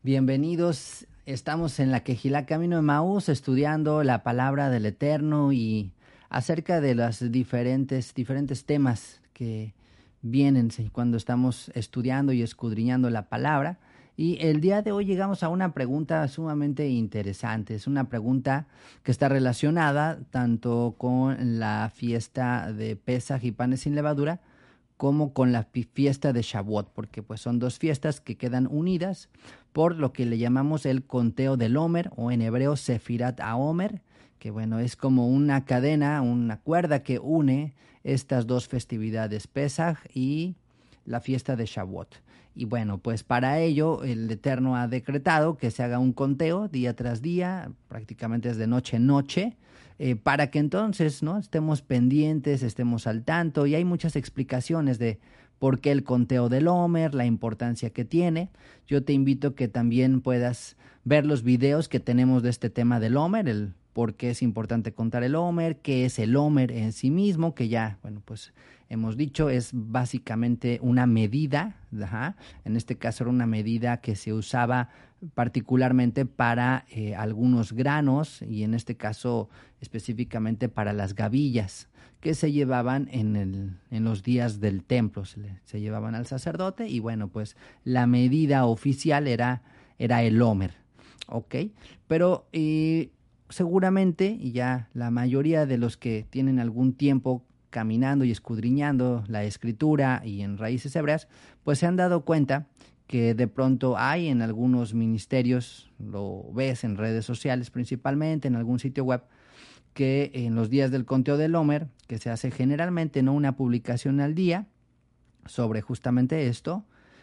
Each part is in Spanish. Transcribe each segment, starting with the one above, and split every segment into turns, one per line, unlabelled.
Bienvenidos. Estamos en la Quejilá Camino de Maús estudiando la palabra del Eterno y acerca de los diferentes temas que vienen cuando estamos estudiando y escudriñando la palabra. Y el día de hoy llegamos a una pregunta sumamente interesante. Es una pregunta que está relacionada tanto con la fiesta de Pesaj y panes sin levadura, como con la fiesta de Shavuot, porque pues son dos fiestas que quedan unidas por lo que le llamamos el conteo del Omer, o en hebreo Sefirat HaOmer, que bueno, es como una cadena, una cuerda que une estas dos festividades, Pesaj y la fiesta de Shavuot. Y bueno, pues para ello el Eterno ha decretado que se haga un conteo día tras día, prácticamente es de noche en noche, para que entonces, ¿no?, estemos pendientes, estemos al tanto, y hay muchas explicaciones de por qué el conteo del Omer, la importancia que tiene. Yo te invito a que también puedas ver los videos que tenemos de este tema del Omer, el por qué es importante contar el Omer, qué es el Omer en sí mismo, que ya, bueno, pues hemos dicho, es básicamente una medida, en este caso era una medida que se usaba particularmente para algunos granos, y en este caso específicamente para las gavillas que se llevaban en los días del templo, se llevaban al sacerdote, y bueno, pues la medida oficial era el Omer, ¿ok? Pero seguramente, y ya la mayoría de los que tienen algún tiempo caminando y escudriñando la escritura y en raíces hebreas, pues se han dado cuenta que de pronto hay en algunos ministerios, lo ves en redes sociales principalmente, en algún sitio web, que en los días del conteo del Omer, que se hace generalmente, no una publicación al día sobre justamente esto,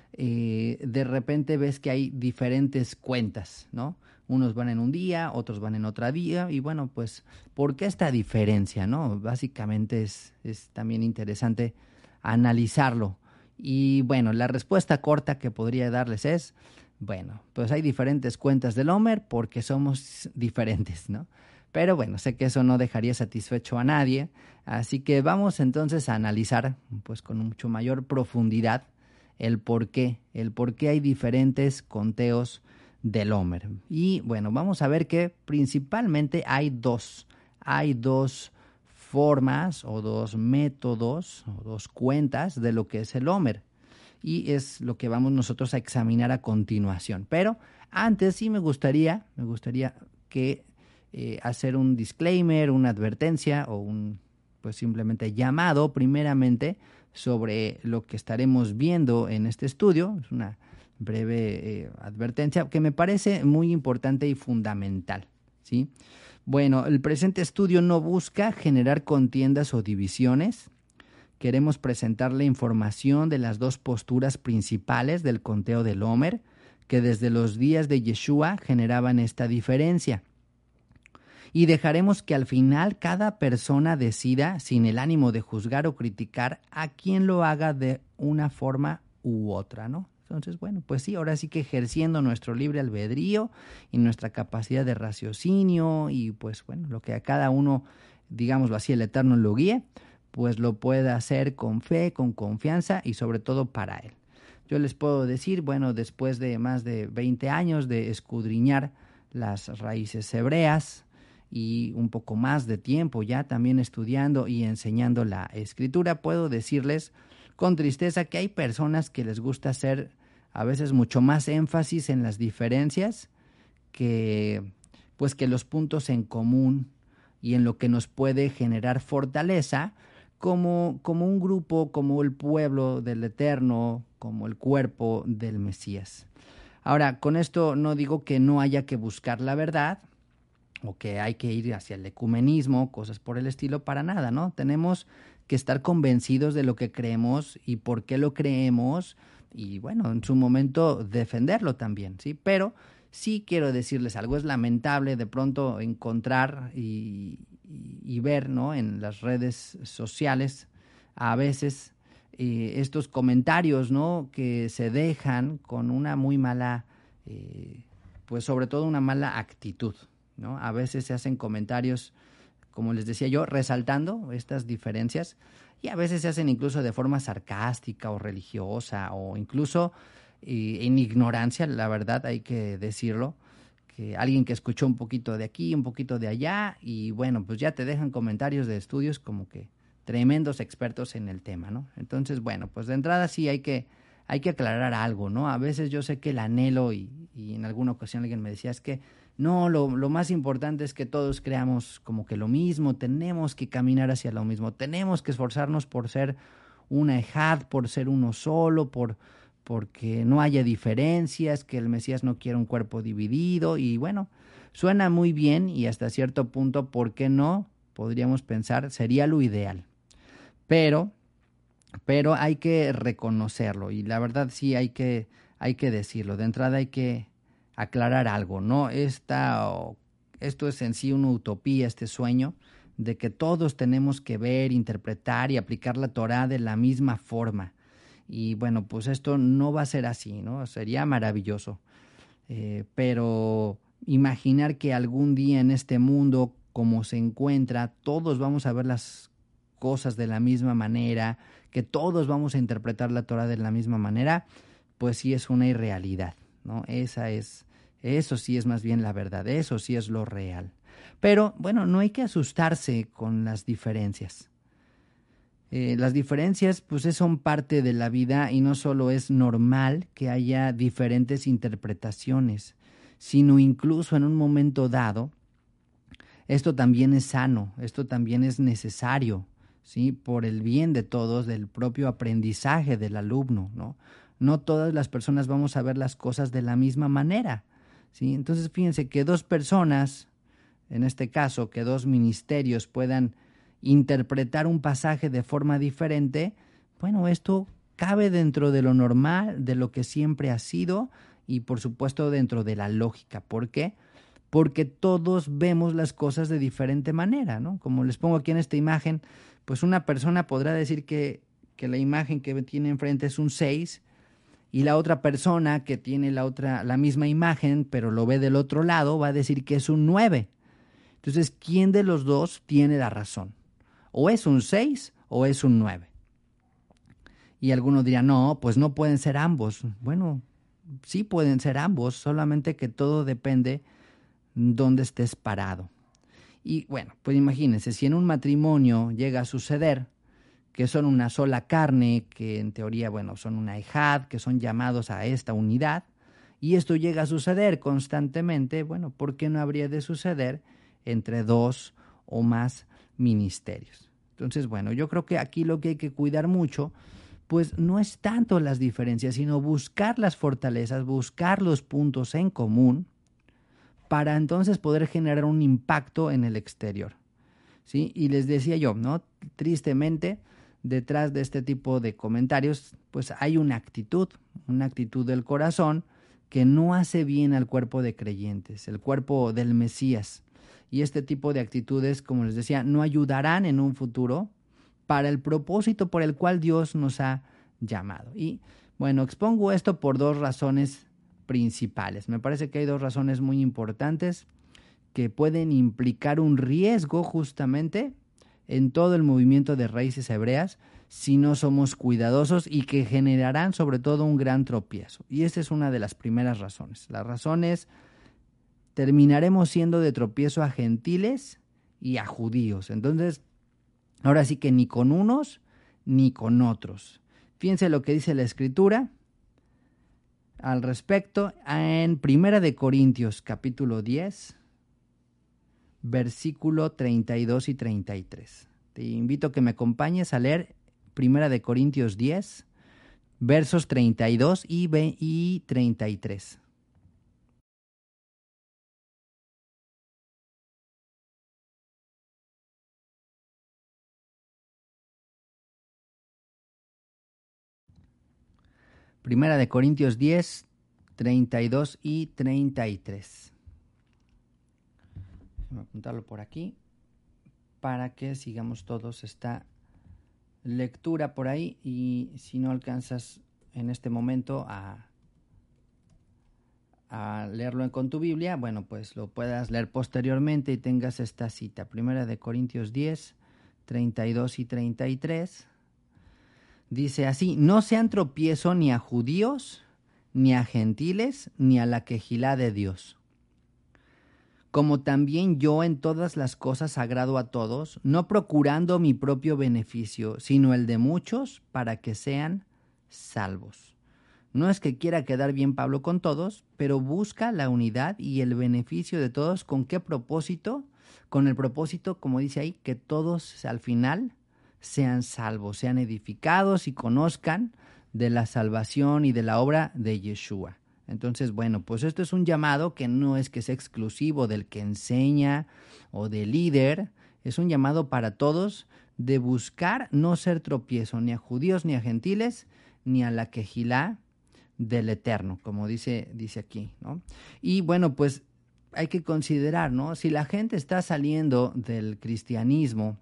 de repente ves que hay diferentes cuentas, ¿no? Unos van en un día, otros van en otro día, y bueno, pues, ¿por qué esta diferencia, no? Básicamente es también interesante analizarlo. Y bueno, la respuesta corta que podría darles es, bueno, pues hay diferentes cuentas del Omer porque somos diferentes, ¿no? Pero bueno, sé que eso no dejaría satisfecho a nadie, así que vamos entonces a analizar, pues con mucho mayor profundidad, el por qué hay diferentes conteos del Omer. Y bueno, vamos a ver que principalmente hay dos formas o dos métodos o dos cuentas de lo que es el Omer. Y es lo que vamos nosotros a examinar a continuación. Pero antes sí me gustaría que hacer un disclaimer, una advertencia o pues simplemente llamado primeramente sobre lo que estaremos viendo en este estudio. Es una breve advertencia que me parece muy importante y fundamental, ¿sí? Bueno, el presente estudio no busca generar contiendas o divisiones. Queremos presentar la información de las dos posturas principales del conteo del Omer, que desde los días de Yeshua generaban esta diferencia. Y dejaremos que al final cada persona decida, sin el ánimo de juzgar o criticar, a quien lo haga de una forma u otra, ¿no? Entonces, bueno, pues sí, ahora sí que ejerciendo nuestro libre albedrío y nuestra capacidad de raciocinio y pues bueno, lo que a cada uno, digámoslo así, el Eterno lo guíe, pues lo pueda hacer con fe, con confianza y sobre todo para él. Yo les puedo decir, bueno, después de más de 20 años de escudriñar las raíces hebreas y un poco más de tiempo ya también estudiando y enseñando la escritura, puedo decirles con tristeza que hay personas que les gusta hacer a veces mucho más énfasis en las diferencias que los puntos en común y en lo que nos puede generar fortaleza como un grupo, como el pueblo del Eterno, como el cuerpo del Mesías. Ahora, con esto no digo que no haya que buscar la verdad o que hay que ir hacia el ecumenismo, cosas por el estilo, para nada, ¿no? Tenemos que estar convencidos de lo que creemos y por qué lo creemos y, bueno, en su momento defenderlo también, ¿sí? Pero sí quiero decirles algo, es lamentable de pronto encontrar y ver, ¿no?, en las redes sociales a veces estos comentarios, ¿no?, que se dejan con una muy mala, pues sobre todo una mala actitud, ¿no? A veces se hacen comentarios, como les decía yo, resaltando estas diferencias, y a veces se hacen incluso de forma sarcástica o religiosa, o incluso en ignorancia, la verdad, hay que decirlo, que alguien que escuchó un poquito de aquí, un poquito de allá, y bueno, pues ya te dejan comentarios de estudios como que tremendos expertos en el tema, ¿no? Entonces, bueno, pues de entrada sí hay que aclarar algo, ¿no? A veces yo sé que el anhelo, y en alguna ocasión alguien me decía, es que no, lo más importante es que todos creamos como que lo mismo, tenemos que caminar hacia lo mismo, tenemos que esforzarnos por ser una ejad, por ser uno solo, porque no haya diferencias, que el Mesías no quiera un cuerpo dividido, y bueno, suena muy bien y hasta cierto punto, ¿por qué no? Podríamos pensar, sería lo ideal, pero, pero hay que reconocerlo, y la verdad sí hay que decirlo, de entrada hay que aclarar algo, ¿no? Esto es en sí una utopía, este sueño, de que todos tenemos que ver, interpretar y aplicar la Torá de la misma forma. Y bueno, pues esto no va a ser así, ¿no? Sería maravilloso. Pero imaginar que algún día en este mundo, como se encuentra, todos vamos a ver las cosas de la misma manera, que todos vamos a interpretar la Torah de la misma manera, pues sí es una irrealidad, ¿no? Eso sí es más bien la verdad, eso sí es lo real. Pero bueno, no hay que asustarse con las diferencias. Las diferencias pues son parte de la vida y no solo es normal que haya diferentes interpretaciones, sino incluso en un momento dado, esto también es sano, esto también es necesario, ¿sí? Por el bien de todos, del propio aprendizaje del alumno, ¿no? No todas las personas vamos a ver las cosas de la misma manera, ¿sí? Entonces fíjense que dos personas, en este caso, que dos ministerios puedan interpretar un pasaje de forma diferente, bueno, esto cabe dentro de lo normal, de lo que siempre ha sido y por supuesto dentro de la lógica. ¿Por qué? Porque todos vemos las cosas de diferente manera, ¿no? Como les pongo aquí en esta imagen, pues una persona podrá decir que la imagen que tiene enfrente es un 6 y la otra persona que tiene la misma imagen, pero lo ve del otro lado, va a decir que es un 9. Entonces, ¿quién de los dos tiene la razón? O es un 6 o es un 9. Y algunos dirán, no, pues no pueden ser ambos. Bueno, sí pueden ser ambos, solamente que todo depende dónde estés parado. Y bueno, pues imagínense, si en un matrimonio llega a suceder que son una sola carne, que en teoría, bueno, son una ejad, que son llamados a esta unidad, y esto llega a suceder constantemente, bueno, ¿por qué no habría de suceder entre dos o más ministerios? Entonces, bueno, yo creo que aquí lo que hay que cuidar mucho, pues no es tanto las diferencias, sino buscar las fortalezas, buscar los puntos en común, para entonces poder generar un impacto en el exterior, ¿sí? Y les decía yo, ¿no? Tristemente, detrás de este tipo de comentarios, pues hay una actitud del corazón que no hace bien al cuerpo de creyentes, el cuerpo del Mesías. Y este tipo de actitudes, como les decía, no ayudarán en un futuro para el propósito por el cual Dios nos ha llamado. Y bueno, expongo esto por dos razones principales. Me parece que hay dos razones muy importantes que pueden implicar un riesgo justamente en todo el movimiento de raíces hebreas si no somos cuidadosos y que generarán sobre todo un gran tropiezo. Y esta es una de las primeras razones. La razón es, terminaremos siendo de tropiezo a gentiles y a judíos. Entonces, ahora sí que ni con unos ni con otros. Fíjense lo que dice la Escritura al respecto en Primera de Corintios capítulo 10, versículo 32 y 33. Te invito a que me acompañes a leer Primera de Corintios 10, versos 32 y 33. Primera de Corintios 10, 32 y 33. Voy a apuntarlo por aquí para que sigamos todos esta lectura por ahí, y si no alcanzas en este momento a leerlo con tu Biblia, bueno, pues lo puedas leer posteriormente y tengas esta cita. Primera de Corintios 10, 32 y 33. Dice así: no sean tropiezo ni a judíos, ni a gentiles, ni a la quejilá de Dios. Como también yo en todas las cosas agrado a todos, no procurando mi propio beneficio, sino el de muchos, para que sean salvos. No es que quiera quedar bien Pablo con todos, pero busca la unidad y el beneficio de todos. ¿Con qué propósito? Con el propósito, como dice ahí, que todos al final sean salvos, sean edificados y conozcan de la salvación y de la obra de Yeshua. Entonces, bueno, pues esto es un llamado que no es que sea exclusivo del que enseña o del líder, es un llamado para todos de buscar no ser tropiezo ni a judíos ni a gentiles, ni a la quejilá del Eterno, como dice aquí, ¿no? Y bueno, pues hay que considerar, ¿no? Si la gente está saliendo del cristianismo,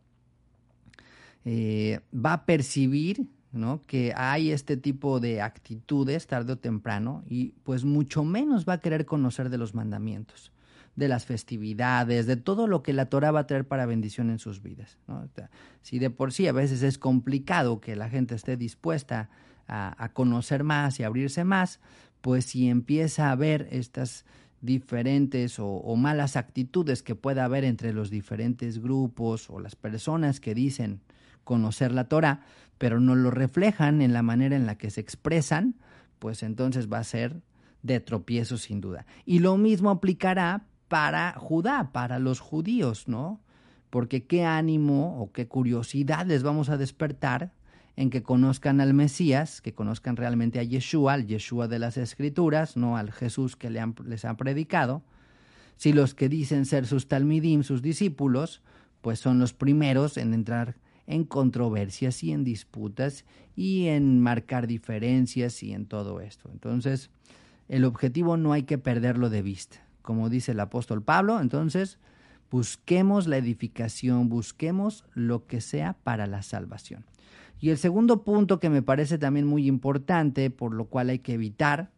va a percibir, ¿no?, que hay este tipo de actitudes tarde o temprano y pues mucho menos va a querer conocer de los mandamientos, de las festividades, de todo lo que la Torah va a traer para bendición en sus vidas, ¿no? Si de por sí a veces es complicado que la gente esté dispuesta a conocer más y abrirse más, pues si empieza a ver estas diferentes o malas actitudes que pueda haber entre los diferentes grupos o las personas que dicen conocer la Torah, pero no lo reflejan en la manera en la que se expresan, pues entonces va a ser de tropiezo sin duda. Y lo mismo aplicará para Judá, para los judíos, ¿no? Porque qué ánimo o qué curiosidad les vamos a despertar en que conozcan al Mesías, que conozcan realmente a Yeshua, al Yeshua de las Escrituras, no al Jesús que les han predicado. Si los que dicen ser sus talmidim, sus discípulos, pues son los primeros en entrar en controversias y en disputas y en marcar diferencias y en todo esto. Entonces, el objetivo no hay que perderlo de vista. Como dice el apóstol Pablo, entonces, busquemos la edificación, busquemos lo que sea para la salvación. Y el segundo punto que me parece también muy importante, por lo cual hay que evitar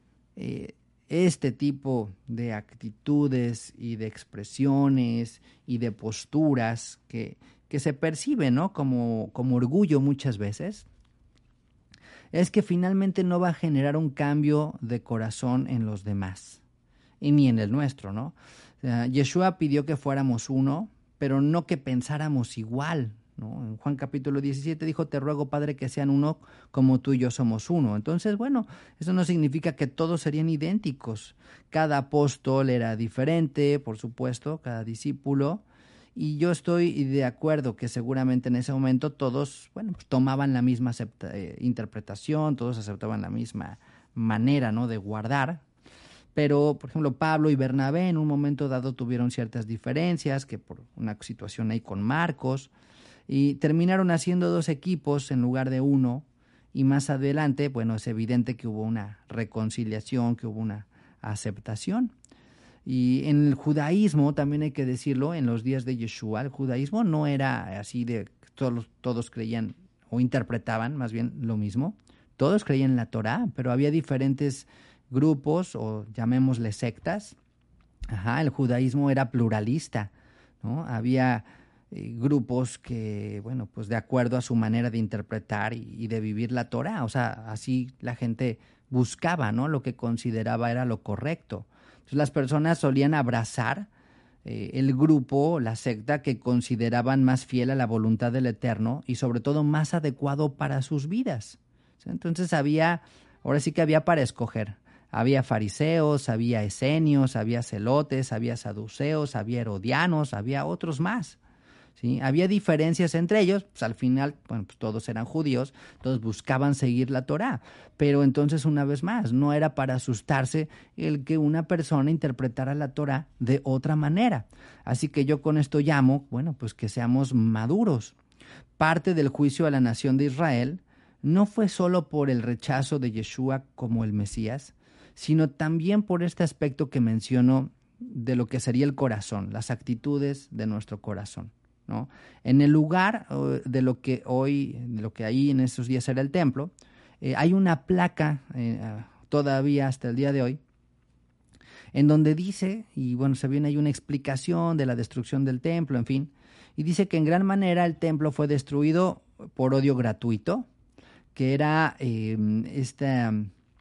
este tipo de actitudes y de expresiones y de posturas que se percibe, ¿no?, como orgullo muchas veces, es que finalmente no va a generar un cambio de corazón en los demás y ni en el nuestro, ¿no? Yeshua pidió que fuéramos uno, pero no que pensáramos igual, ¿no? En Juan capítulo 17 dijo: te ruego, Padre, que sean uno como tú y yo somos uno. Entonces, bueno, eso no significa que todos serían idénticos. Cada apóstol era diferente, por supuesto, cada discípulo. Y yo estoy de acuerdo que seguramente en ese momento todos, bueno, pues tomaban la misma interpretación, todos aceptaban la misma manera, ¿no?, de guardar. Pero, por ejemplo, Pablo y Bernabé en un momento dado tuvieron ciertas diferencias, que por una situación ahí con Marcos, y terminaron haciendo dos equipos en lugar de uno, y más adelante, bueno, es evidente que hubo una reconciliación, que hubo una aceptación. Y en el judaísmo, también hay que decirlo, en los días de Yeshua, el judaísmo no era así de todos creían o interpretaban más bien lo mismo. Todos creían en la Torá, pero había diferentes grupos o llamémosle sectas. El judaísmo era pluralista, ¿no? Había grupos que, bueno, pues de acuerdo a su manera de interpretar y de vivir la Torá, o sea, así la gente buscaba, ¿no?, lo que consideraba era lo correcto. Entonces las personas solían abrazar el grupo, la secta que consideraban más fiel a la voluntad del Eterno y sobre todo más adecuado para sus vidas. ¿Sí? Entonces ahora sí que había para escoger. Había fariseos, había esenios, había celotes, había saduceos, había herodianos, había otros más. ¿Sí? Había diferencias entre ellos, pues al final, bueno, pues todos eran judíos, todos buscaban seguir la Torá, pero entonces una vez más, no era para asustarse el que una persona interpretara la Torá de otra manera. Así que yo con esto llamo, bueno, pues que seamos maduros. Parte del juicio a la nación de Israel no fue solo por el rechazo de Yeshua como el Mesías, sino también por este aspecto que menciono de lo que sería el corazón, las actitudes de nuestro corazón, ¿no? En el lugar de lo que ahí en esos días era el templo, hay una placa todavía hasta el día de hoy, en donde dice, y bueno, se viene ahí una explicación de la destrucción del templo, en fin, y dice que en gran manera el templo fue destruido por odio gratuito, que era esta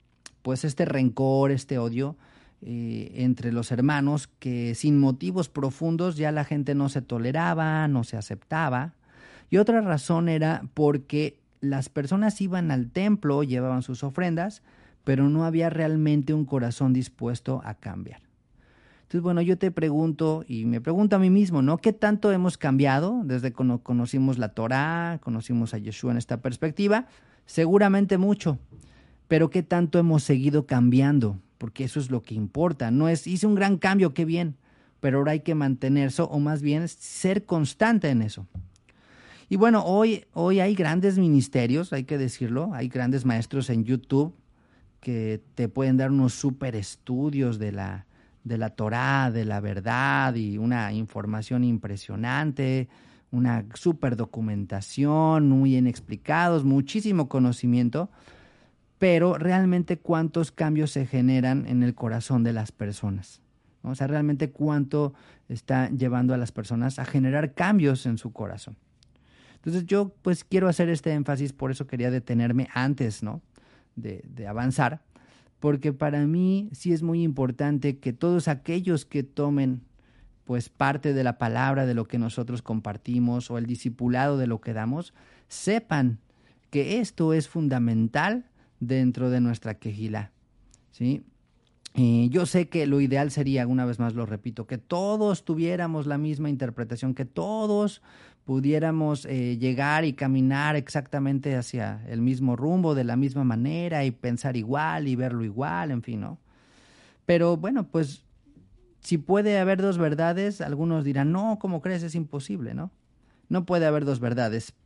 pues este rencor, este odio entre los hermanos, que sin motivos profundos ya la gente no se toleraba, no se aceptaba. Y otra razón era porque las personas iban al templo, llevaban sus ofrendas, pero no había realmente un corazón dispuesto a cambiar. Entonces, bueno, yo te pregunto y me pregunto a mí mismo, ¿no? ¿Qué tanto hemos cambiado desde que conocimos la Torá, conocimos a Yeshua en esta perspectiva? Seguramente mucho, pero ¿qué tanto hemos seguido cambiando? Porque eso es lo que importa. No es, hice un gran cambio, qué bien, pero ahora hay que mantenerse o más bien ser constante en eso. Y bueno, hoy hay grandes ministerios, hay que decirlo, hay grandes maestros en YouTube que te pueden dar unos súper estudios de la Torá, de la verdad y una información impresionante, una súper documentación, muy bien explicados, muchísimo conocimiento, pero realmente cuántos cambios se generan en el corazón de las personas, ¿no? O sea, realmente cuánto está llevando a las personas a generar cambios en su corazón. Entonces yo pues quiero hacer este énfasis, por eso quería detenerme antes, ¿no? de avanzar, porque para mí sí es muy importante que todos aquellos que tomen pues parte de la palabra, de lo que nosotros compartimos o el discipulado de lo que damos, sepan que esto es fundamental dentro de nuestra quejilá, ¿sí? Yo sé que lo ideal sería, una vez más lo repito, que todos tuviéramos la misma interpretación, que todos pudiéramos llegar y caminar exactamente hacia el mismo rumbo, de la misma manera y pensar igual y verlo igual, en fin, ¿no? Pero bueno, pues si puede haber dos verdades, algunos dirán, no, ¿cómo crees? Es imposible, ¿no? No puede haber dos verdades,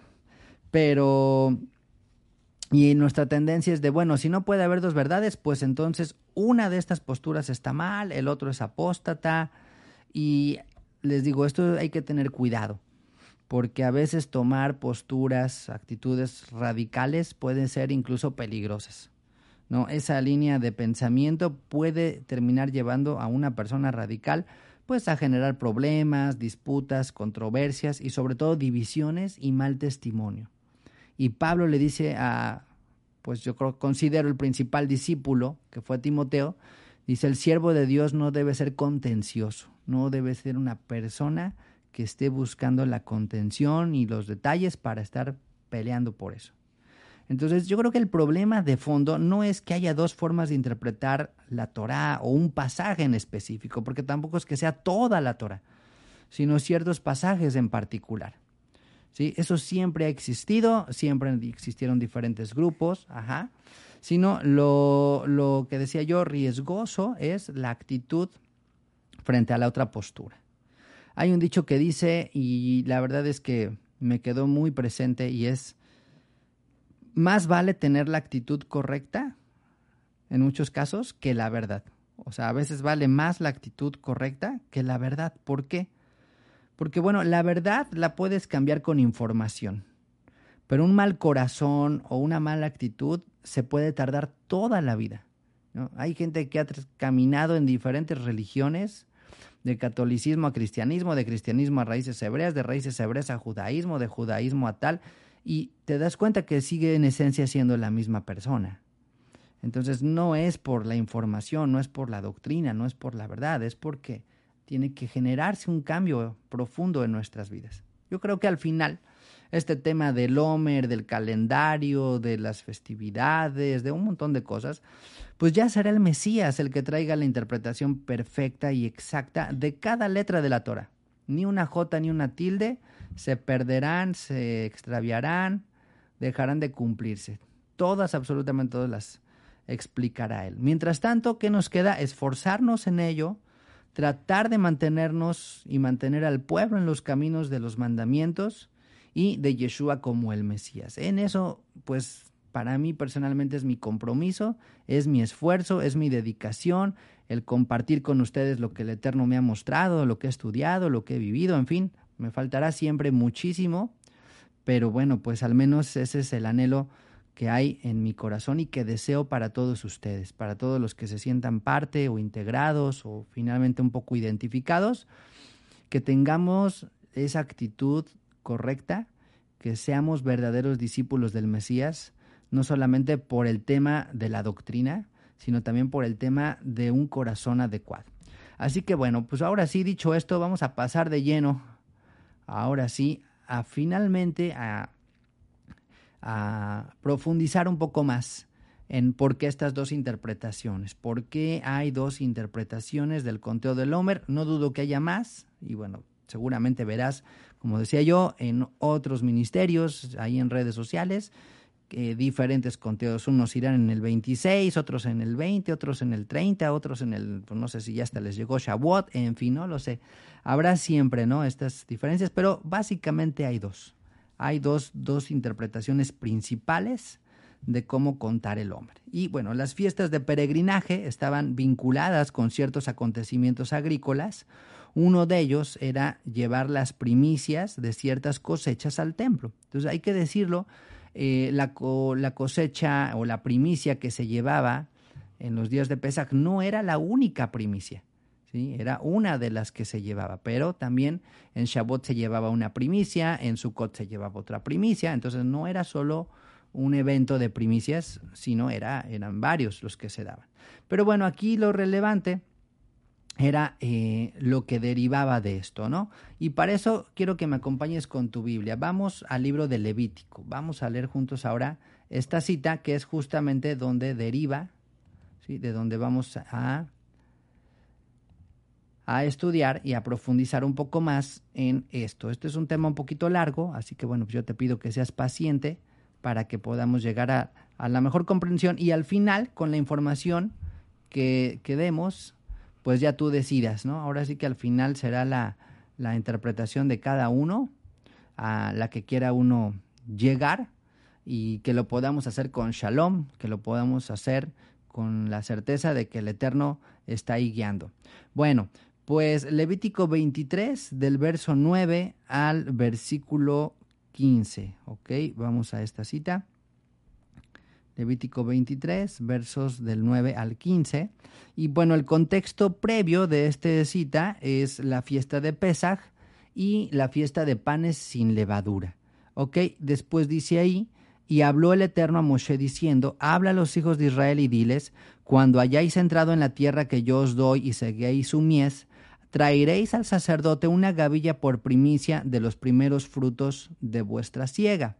pero... Y nuestra tendencia es de, bueno, si no puede haber dos verdades, pues entonces una de estas posturas está mal, el otro es apóstata. Y les digo, esto hay que tener cuidado, porque a veces tomar posturas, actitudes radicales pueden ser incluso peligrosas, ¿no? Esa línea de pensamiento puede terminar llevando a una persona radical pues a generar problemas, disputas, controversias y sobre todo divisiones y mal testimonio. Y Pablo le dice pues yo considero el principal discípulo, que fue Timoteo, dice, el siervo de Dios no debe ser contencioso, no debe ser una persona que esté buscando la contención y los detalles para estar peleando por eso. Entonces yo creo que el problema de fondo no es que haya dos formas de interpretar la Torá o un pasaje en específico, porque tampoco es que sea toda la Torá, sino ciertos pasajes en particular. ¿Sí? Eso siempre ha existido, siempre existieron diferentes grupos, sino lo que decía yo, riesgoso es la actitud frente a la otra postura. Hay un dicho que dice, y la verdad es que me quedó muy presente, y es, más vale tener la actitud correcta, en muchos casos, que la verdad. O sea, a veces vale más la actitud correcta que la verdad. ¿Por qué? Porque, bueno, la verdad la puedes cambiar con información, pero un mal corazón o una mala actitud se puede tardar toda la vida, ¿no? Hay gente que ha caminado en diferentes religiones, de catolicismo a cristianismo, de cristianismo a raíces hebreas, de raíces hebreas a judaísmo, de judaísmo a tal, y te das cuenta que sigue en esencia siendo la misma persona. Entonces no es por la información, no es por la doctrina, no es por la verdad, es porque tiene que generarse un cambio profundo en nuestras vidas. Yo creo que al final este tema del Omer, del calendario, de las festividades, de un montón de cosas, pues ya será el Mesías el que traiga la interpretación perfecta y exacta de cada letra de la Torah. Ni una jota ni una tilde se perderán, se extraviarán, dejarán de cumplirse. Todas, absolutamente todas las explicará él. Mientras tanto, ¿qué nos queda? Esforzarnos en ello, tratar de mantenernos y mantener al pueblo en los caminos de los mandamientos y de Yeshua como el Mesías. En eso, pues, para mí personalmente es mi compromiso, es mi esfuerzo, es mi dedicación, el compartir con ustedes lo que el Eterno me ha mostrado, lo que he estudiado, lo que he vivido, en fin, me faltará siempre muchísimo, pero bueno, pues al menos ese es el anhelo que hay en mi corazón y que deseo para todos ustedes, para todos los que se sientan parte o integrados o finalmente un poco identificados, que tengamos esa actitud correcta, que seamos verdaderos discípulos del Mesías, no solamente por el tema de la doctrina, sino también por el tema de un corazón adecuado. Así que bueno, pues ahora sí, dicho esto, vamos a pasar de lleno, ahora sí, finalmente a profundizar un poco más en por qué estas dos interpretaciones, por qué hay dos interpretaciones del conteo del Homer. No dudo que haya más, y bueno, seguramente verás, como decía yo, en otros ministerios, ahí en redes sociales, diferentes conteos. Unos irán en el 26, otros en el 20, otros en el 30, otros en el, pues no sé si ya hasta les llegó Shavuot, en fin, no lo sé. Habrá siempre, ¿no?, estas diferencias, pero básicamente hay dos. Hay dos interpretaciones principales de cómo contar el Homer. Y bueno, las fiestas de peregrinaje estaban vinculadas con ciertos acontecimientos agrícolas. Uno de ellos era llevar las primicias de ciertas cosechas al templo. Entonces hay que decirlo, la cosecha o la primicia que se llevaba en los días de Pesaj no era la única primicia, ¿sí? Era una de las que se llevaba, pero también en Shavuot se llevaba una primicia, en Sukkot se llevaba otra primicia, entonces no era solo un evento de primicias, sino eran varios los que se daban. Pero bueno, aquí lo relevante era lo que derivaba de esto, ¿no? Y para eso quiero que me acompañes con tu Biblia. Vamos al libro de Levítico. Vamos a leer juntos ahora esta cita que es justamente donde deriva, ¿sí?, de donde vamos a estudiar y a profundizar un poco más en esto. Este es un tema un poquito largo, así que bueno, pues yo te pido que seas paciente para que podamos llegar a la mejor comprensión y al final, con la información que demos, pues ya tú decidas, ¿no? Ahora sí que al final será la interpretación de cada uno, a la que quiera uno llegar, y que lo podamos hacer con shalom, que lo podamos hacer con la certeza de que el Eterno está ahí guiando. Bueno, pues Levítico 23, del verso 9 al versículo 15, ¿ok? Vamos a esta cita. Levítico 23, versos del 9 al 15. Y bueno, el contexto previo de esta cita es la fiesta de Pesaj y la fiesta de panes sin levadura. ¿Ok? Después dice ahí, y habló el Eterno a Moshe diciendo, habla a los hijos de Israel y diles, cuando hayáis entrado en la tierra que yo os doy y seguéis su mies, traeréis al sacerdote una gavilla por primicia de los primeros frutos de vuestra siega.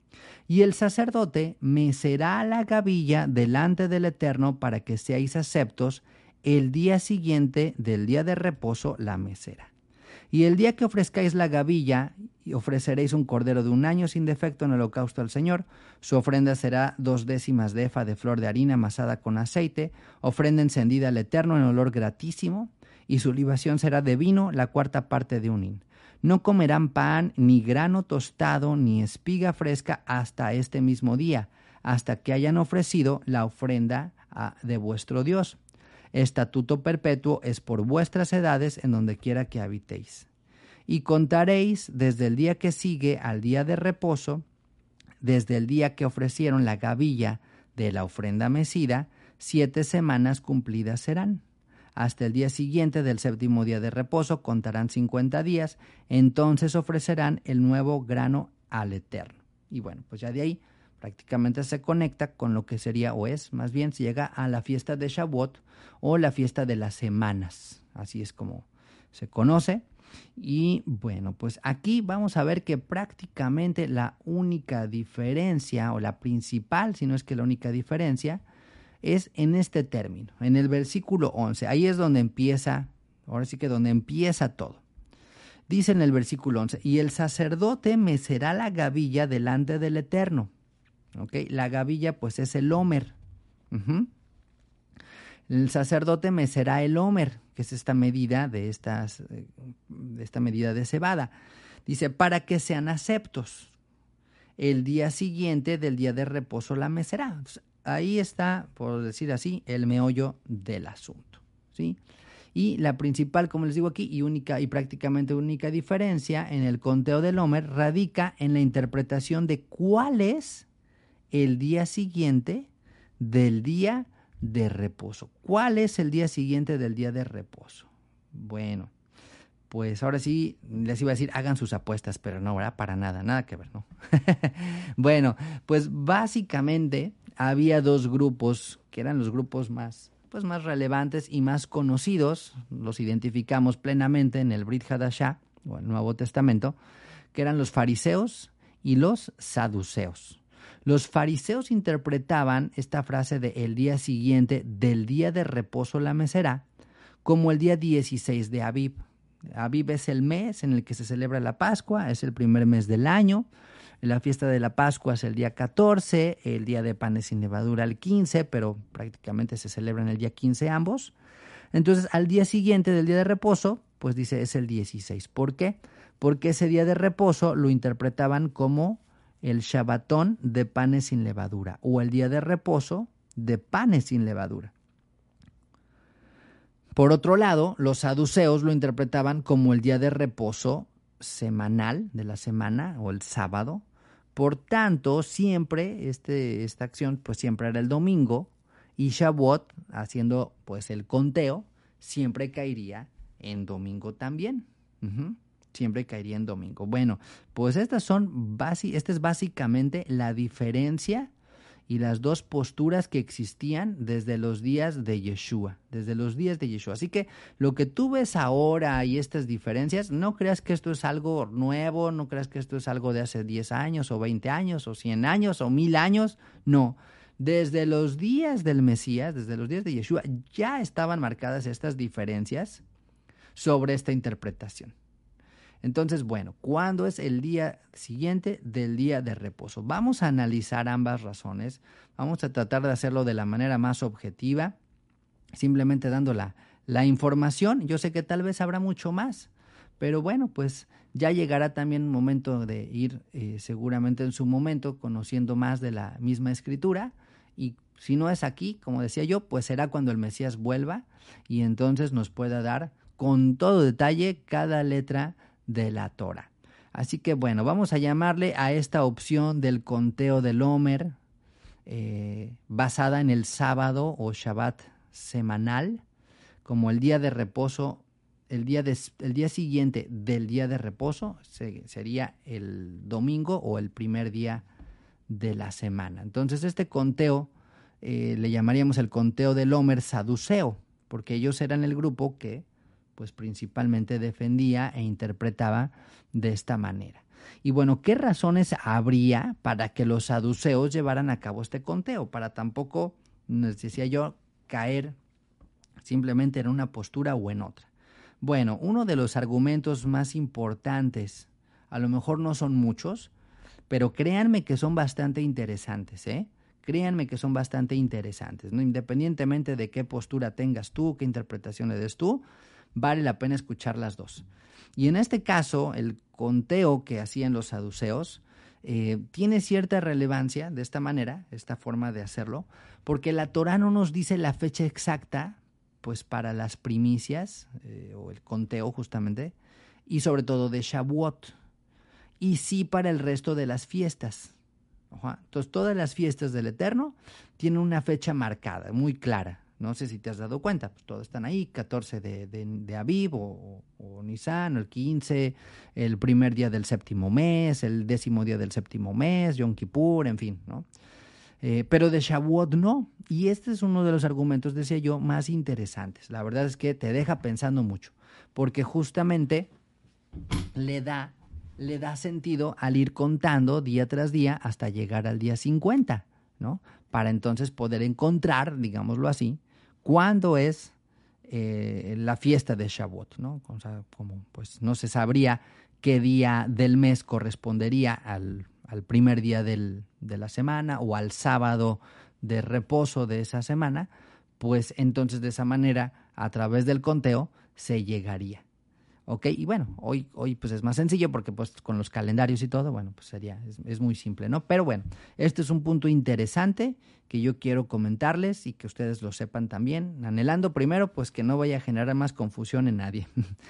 Y el sacerdote mecerá la gavilla delante del Eterno para que seáis aceptos. El día siguiente del día de reposo la mecerá. Y el día que ofrezcáis la gavilla, ofreceréis un cordero de 1 año sin defecto en holocausto al Señor. Su ofrenda será 2/10 de efa de flor de harina amasada con aceite, ofrenda encendida al Eterno en olor gratísimo, y su libación será de vino, la 4ª parte de un hin. No comerán pan, ni grano tostado, ni espiga fresca hasta este mismo día, hasta que hayan ofrecido la ofrenda de vuestro Dios. Estatuto perpetuo es por vuestras edades en donde quiera que habitéis. Y contaréis desde el día que sigue al día de reposo, desde el día que ofrecieron la gavilla de la ofrenda mecida, 7 semanas cumplidas serán. Hasta el día siguiente del 7º día de reposo contarán 50 días, entonces ofrecerán el nuevo grano al Eterno. Y bueno, pues ya de ahí prácticamente se conecta con lo que sería, o es, más bien, se llega a la fiesta de Shavuot o la fiesta de las semanas. Así es como se conoce. Y bueno, pues aquí vamos a ver que prácticamente la única diferencia, o la principal, si no es que la única diferencia, es en este término, en el versículo 11. Ahí es donde empieza, ahora sí que donde empieza todo. Dice en el versículo 11, y el sacerdote mecerá la gavilla delante del Eterno. ¿Ok? La gavilla pues es el Homer. El sacerdote mecerá el Homer, que es esta medida de esta medida de cebada. Dice, para que sean aceptos. El día siguiente del día de reposo la mecerá. Entonces, ahí está, por decir así, el meollo del asunto, ¿sí? Y la principal, como les digo aquí, y prácticamente única diferencia en el conteo del Homer radica en la interpretación de cuál es el día siguiente del día de reposo. ¿Cuál es el día siguiente del día de reposo? Bueno, pues ahora sí les iba a decir, hagan sus apuestas, pero no, ¿verdad? Para nada, nada que ver, ¿no? Bueno, pues básicamente había dos grupos que eran los grupos más relevantes y más conocidos, los identificamos plenamente en el Brit Hadashah, o el Nuevo Testamento, que eran los fariseos y los saduceos. Los fariseos interpretaban esta frase de el día siguiente del día de reposo la meserá como el día 16 de Abib. Abib es el mes en el que se celebra la Pascua, es el primer mes del año. La fiesta de la Pascua es el día 14, el día de panes sin levadura el 15, pero prácticamente se celebran el día 15 ambos. Entonces, al día siguiente del día de reposo, pues dice es el 16. ¿Por qué? Porque ese día de reposo lo interpretaban como el Shabbatón de panes sin levadura o el día de reposo de panes sin levadura. Por otro lado, los saduceos lo interpretaban como el día de reposo semanal de la semana o el sábado. Por tanto, siempre esta acción pues siempre era el domingo y Shavuot, haciendo pues el conteo, siempre caería en domingo también. Siempre caería en domingo. Bueno, pues esta es básicamente la diferencia y las dos posturas que existían desde los días de Yeshua, Así que lo que tú ves ahora y estas diferencias, no creas que esto es algo nuevo, no creas que esto es algo de hace 10 años o 20 años o 100 años o 1000 años, no. Desde los días del Mesías, desde los días de Yeshua, ya estaban marcadas estas diferencias sobre esta interpretación. Entonces, bueno, ¿cuándo es el día siguiente del día de reposo? Vamos a analizar ambas razones, vamos a tratar de hacerlo de la manera más objetiva, simplemente dando la información. Yo sé que tal vez habrá mucho más, pero bueno, pues ya llegará también un momento de ir seguramente en su momento conociendo más de la misma escritura y si no es aquí, como decía yo, pues será cuando el Mesías vuelva y entonces nos pueda dar con todo detalle cada letra de la Torah. Así que bueno, vamos a llamarle a esta opción del conteo del Omer basada en el sábado o Shabbat semanal como el día de reposo, el día siguiente del día de reposo sería el domingo o el primer día de la semana. Entonces este conteo le llamaríamos el conteo del Omer saduceo, porque ellos eran el grupo que pues principalmente defendía e interpretaba de esta manera. Y bueno, ¿qué razones habría para que los saduceos llevaran a cabo este conteo? Para tampoco, les decía yo, caer simplemente en una postura o en otra. Bueno, uno de los argumentos más importantes, a lo mejor no son muchos, pero créanme que son bastante interesantes, Créanme que son bastante interesantes, ¿no? Independientemente de qué postura tengas tú, qué interpretación le des tú, vale la pena escuchar las dos. Y en este caso, el conteo que hacían los saduceos tiene cierta relevancia de esta manera, esta forma de hacerlo, porque la Torá no nos dice la fecha exacta, pues para las primicias, o el conteo justamente, y sobre todo de Shavuot, y sí para el resto de las fiestas. Entonces, todas las fiestas del Eterno tienen una fecha marcada, muy clara. No sé si te has dado cuenta, pues todos están ahí, 14 de Abib o Nisan, o el 15, el primer día del séptimo mes, el 10º día del séptimo mes, Yom Kippur, en fin, ¿no? Pero de Shavuot no, y este es uno de los argumentos, decía yo, más interesantes. La verdad es que te deja pensando mucho, porque justamente le da sentido al ir contando día tras día hasta llegar al día 50, ¿no? Para entonces poder encontrar, digámoslo así, cuándo es la fiesta de Shavuot, ¿no? O sea, como pues no se sabría qué día del mes correspondería al primer día de la semana o al sábado de reposo de esa semana, pues entonces de esa manera, a través del conteo, se llegaría. ¿Ok? Y bueno, hoy pues es más sencillo porque pues con los calendarios y todo, bueno, pues es muy simple, ¿no? Pero bueno, este es un punto interesante que yo quiero comentarles y que ustedes lo sepan también, anhelando primero pues que no vaya a generar más confusión en nadie.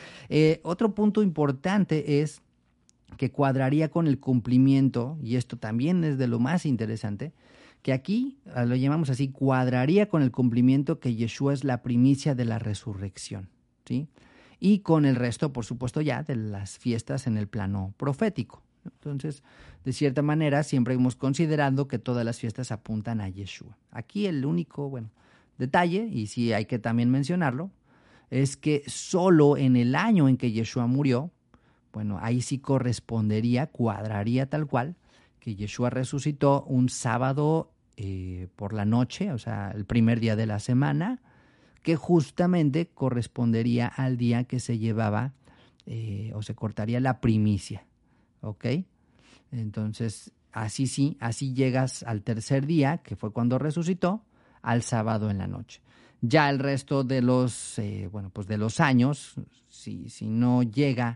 Otro punto importante es que cuadraría con el cumplimiento, y esto también es de lo más interesante, que aquí lo llamamos así, cuadraría con el cumplimiento que Yeshua es la primicia de la resurrección, ¿sí? Y con el resto, por supuesto, ya de las fiestas en el plano profético, Entonces, de cierta manera, siempre hemos considerado que todas las fiestas apuntan a Yeshua. Aquí el único, detalle, y sí hay que también mencionarlo, es que solo en el año en que Yeshua murió, ahí sí correspondería, cuadraría tal cual, que Yeshua resucitó un sábado por la noche, o sea, el primer día de la semana, que justamente correspondería al día que se llevaba o se cortaría la primicia, ¿ok? Entonces, así sí, así llegas al tercer día, que fue cuando resucitó, al sábado en la noche. Ya el resto de los, de los años, si no llega,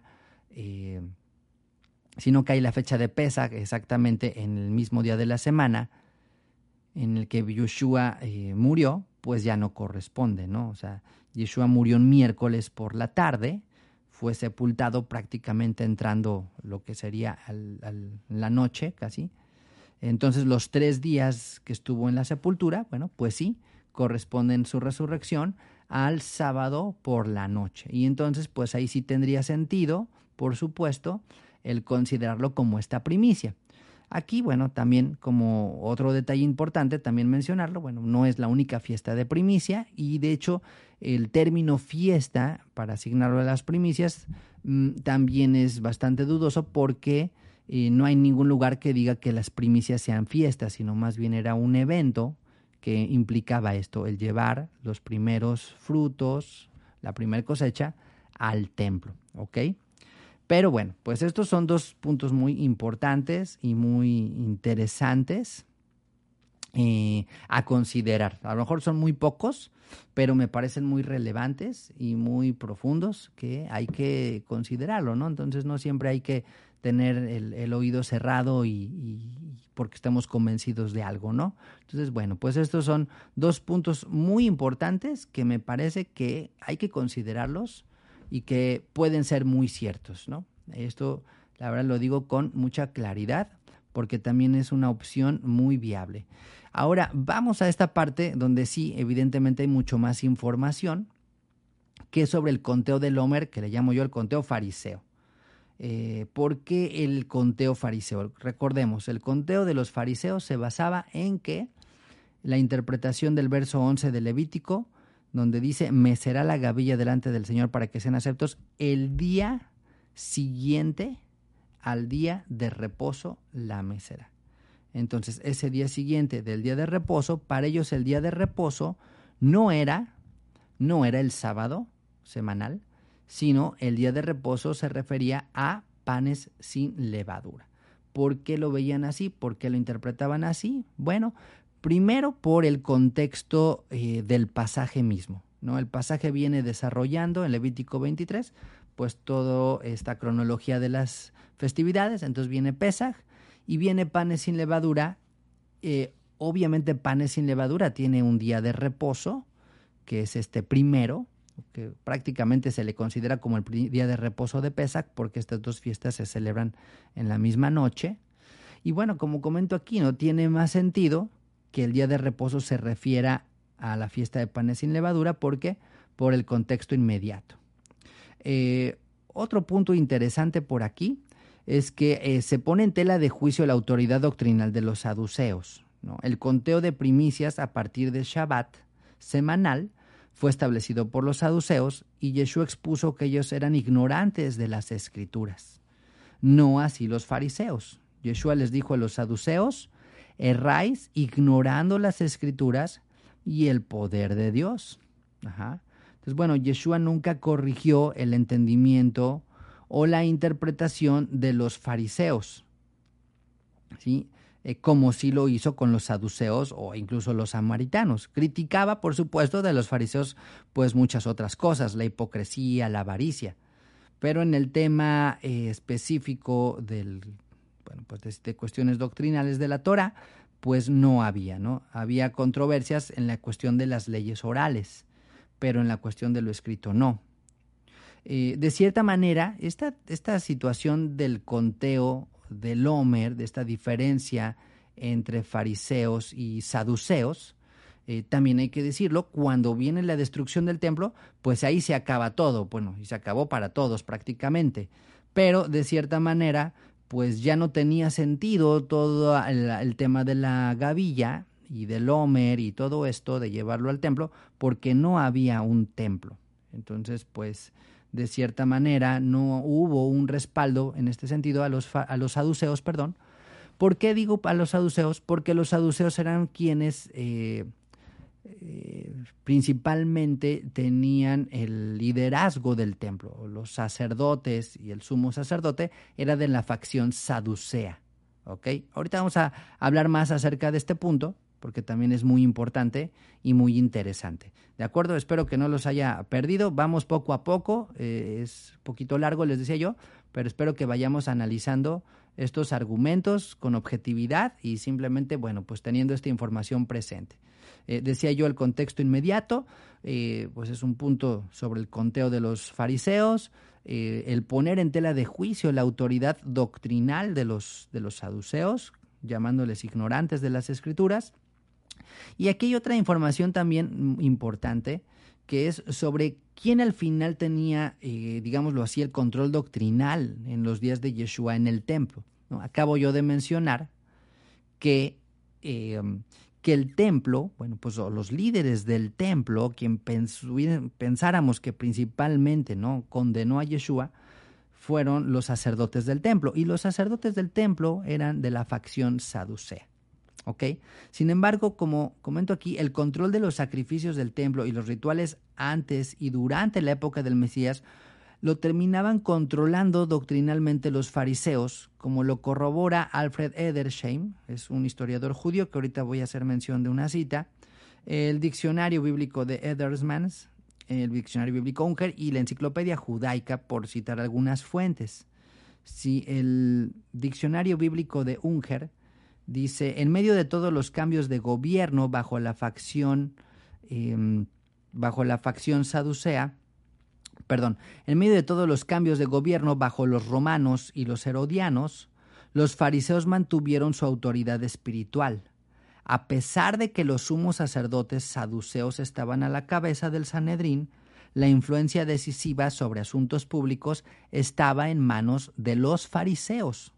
si no cae la fecha de Pesaj exactamente en el mismo día de la semana en el que Yeshua murió, pues ya no corresponde, ¿no? O sea, Yeshua murió un miércoles por la tarde, fue sepultado prácticamente entrando lo que sería la noche casi. Entonces los 3 días que estuvo en la sepultura, pues sí, corresponden su resurrección al sábado por la noche. Y entonces pues ahí sí tendría sentido, por supuesto, el considerarlo como esta primicia. Aquí, también como otro detalle importante también mencionarlo, no es la única fiesta de primicia y de hecho el término fiesta para asignarlo a las primicias también es bastante dudoso porque no hay ningún lugar que diga que las primicias sean fiestas, sino más bien era un evento que implicaba esto, el llevar los primeros frutos, la primera cosecha al templo, ¿ok? Pero pues estos son 2 puntos muy importantes y muy interesantes a considerar. A lo mejor son muy pocos, pero me parecen muy relevantes y muy profundos que hay que considerarlo, ¿no? Entonces no siempre hay que tener el oído cerrado y porque estamos convencidos de algo, ¿no? Entonces, pues estos son 2 puntos muy importantes que me parece que hay que considerarlos y que pueden ser muy ciertos, ¿no? Esto, la verdad, lo digo con mucha claridad porque también es una opción muy viable. Ahora, vamos a esta parte donde sí, evidentemente hay mucho más información, que es sobre el conteo del Omer, que le llamo yo el conteo fariseo. ¿Por qué el conteo fariseo? Recordemos, el conteo de los fariseos se basaba en que la interpretación del verso 11 de Levítico, donde dice, mecerá la gavilla delante del Señor para que sean aceptos el día siguiente al día de reposo la mecerá. Entonces, ese día siguiente del día de reposo, para ellos el día de reposo no era el sábado semanal, sino el día de reposo se refería a panes sin levadura. ¿Por qué lo veían así? ¿Por qué lo interpretaban así? Bueno, primero por el contexto del pasaje mismo, ¿no? El pasaje viene desarrollando en Levítico 23, pues toda esta cronología de las festividades, entonces viene Pesaj y viene panes sin levadura. Obviamente panes sin levadura tiene un día de reposo, que es este primero, que prácticamente se le considera como el día de reposo de Pesaj, porque estas 2 fiestas se celebran en la misma noche. Y como comento aquí, no tiene más sentido que el día de reposo se refiera a la fiesta de panes sin levadura, porque por el contexto inmediato. Otro punto interesante por aquí es que se pone en tela de juicio la autoridad doctrinal de los saduceos, ¿no? El conteo de primicias a partir del Shabbat semanal fue establecido por los saduceos y Yeshua expuso que ellos eran ignorantes de las escrituras. No así los fariseos. Yeshua les dijo a los saduceos, erráis ignorando las escrituras y el poder de Dios. Entonces, Yeshua nunca corrigió el entendimiento o la interpretación de los fariseos, ¿sí? Como sí lo hizo con los saduceos o incluso los samaritanos. Criticaba, por supuesto, de los fariseos pues muchas otras cosas, la hipocresía, la avaricia. Pero en el tema específico de cuestiones doctrinales de la Torah, pues no había, ¿no? Había controversias en la cuestión de las leyes orales, pero en la cuestión de lo escrito no. De cierta manera, esta situación del conteo del Omer, de esta diferencia entre fariseos y saduceos, también hay que decirlo, cuando viene la destrucción del templo, pues ahí se acaba todo, y se acabó para todos prácticamente, pero de cierta manera, pues ya no tenía sentido todo el tema de la gavilla y del Homer y todo esto de llevarlo al templo, porque no había un templo. Entonces, pues, de cierta manera no hubo un respaldo en este sentido a los saduceos, perdón. ¿Por qué digo a los saduceos? Porque los saduceos eran quienes principalmente tenían el liderazgo del templo. Los sacerdotes y el sumo sacerdote era de la facción saducea. ¿Ok? Ahorita vamos a hablar más acerca de este punto, porque también es muy importante y muy interesante. ¿De acuerdo? Espero que no los haya perdido. Vamos poco a poco. Es un poquito largo, les decía yo, pero espero que vayamos analizando estos argumentos con objetividad y simplemente, bueno, pues teniendo esta información presente. Decía yo el contexto inmediato, pues es un punto sobre el conteo de los fariseos, el poner en tela de juicio la autoridad doctrinal de los saduceos, llamándoles ignorantes de las escrituras. Y aquí hay otra información también importante, que es sobre quién al final tenía, digámoslo así, el control doctrinal en los días de Yeshua en el templo, ¿no? Acabo yo de mencionar que el templo, bueno, pues los líderes del templo, quien pensáramos que principalmente, ¿no?, condenó a Yeshua, fueron los sacerdotes del templo, y los sacerdotes del templo eran de la facción saducea. ¿Ok? Sin embargo, como comento aquí, el control de los sacrificios del templo y los rituales antes y durante la época del Mesías lo terminaban controlando doctrinalmente los fariseos, como lo corrobora Alfred Edersheim, es un historiador judío que ahorita voy a hacer mención de una cita, el diccionario bíblico de Edersmans, el diccionario bíblico Unger y la enciclopedia judaica, por citar algunas fuentes. Si el diccionario bíblico de Unger dice, en medio de todos los cambios de gobierno bajo la facción saducea, en medio de todos los cambios de gobierno bajo los romanos y los herodianos, los fariseos mantuvieron su autoridad espiritual. A pesar de que los sumos sacerdotes saduceos estaban a la cabeza del Sanedrín, la influencia decisiva sobre asuntos públicos estaba en manos de los fariseos.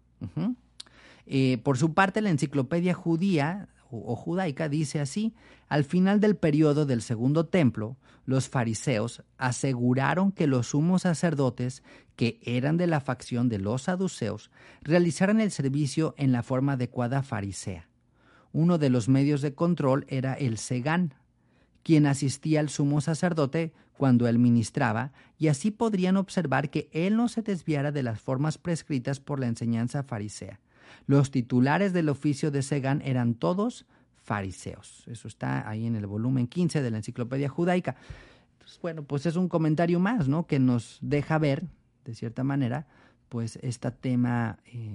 Por su parte, la enciclopedia judía o judaica dice así: al final del periodo del Segundo Templo, los fariseos aseguraron que los sumos sacerdotes, que eran de la facción de los saduceos, realizaran el servicio en la forma adecuada farisea. Uno de los medios de control era el segán, quien asistía al sumo sacerdote cuando él ministraba, y así podrían observar que él no se desviara de las formas prescritas por la enseñanza farisea. Los titulares del oficio de segán eran todos fariseos. Eso está ahí en el volumen 15 de la Enciclopedia Judaica. Entonces, bueno, pues es un comentario más, ¿no?, que nos deja ver, de cierta manera, pues este tema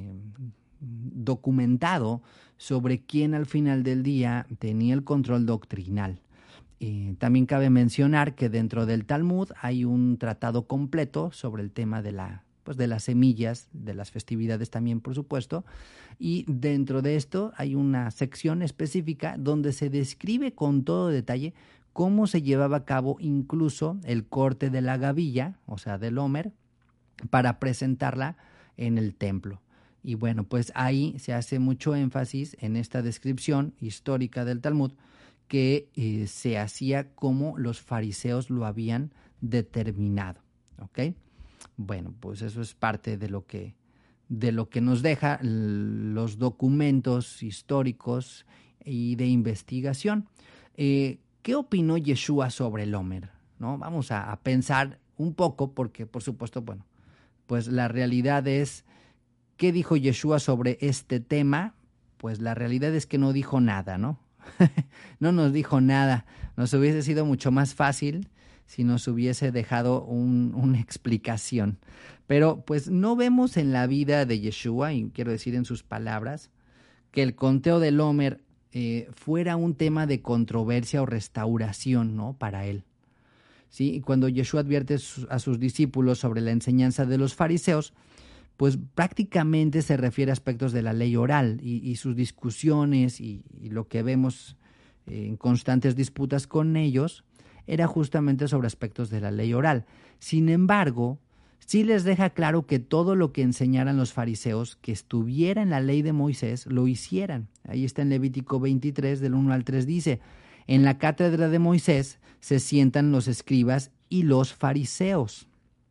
documentado sobre quién al final del día tenía el control doctrinal. También cabe mencionar que dentro del Talmud hay un tratado completo sobre el tema de las semillas, de las festividades también, por supuesto, y dentro de esto hay una sección específica donde se describe con todo detalle cómo se llevaba a cabo incluso el corte de la gavilla, o sea, del Homer, para presentarla en el templo. Y bueno, pues ahí se hace mucho énfasis en esta descripción histórica del Talmud que se hacía como los fariseos lo habían determinado, ¿ok? Bueno, pues eso es parte de lo que nos deja los documentos históricos y de investigación. ¿Qué opinó Yeshua sobre el Homer? ¿No? Vamos a pensar un poco, porque por supuesto, bueno, pues la realidad es, ¿qué dijo Yeshua sobre este tema? Pues la realidad es que no dijo nada, ¿no? No nos dijo nada. Nos hubiese sido mucho más fácil si nos hubiese dejado una explicación. Pero pues no vemos en la vida de Yeshua, y quiero decir en sus palabras, que el conteo del Homer fuera un tema de controversia o restauración, ¿no?, para él. ¿Sí? Y cuando Yeshua advierte a sus discípulos sobre la enseñanza de los fariseos, pues prácticamente se refiere a aspectos de la ley oral y sus discusiones y lo que vemos en constantes disputas con ellos era justamente sobre aspectos de la ley oral. Sin embargo, sí les deja claro que todo lo que enseñaran los fariseos, que estuviera en la ley de Moisés, lo hicieran. Ahí está en Levítico 23, del 1 al 3, dice: en la cátedra de Moisés se sientan los escribas y los fariseos.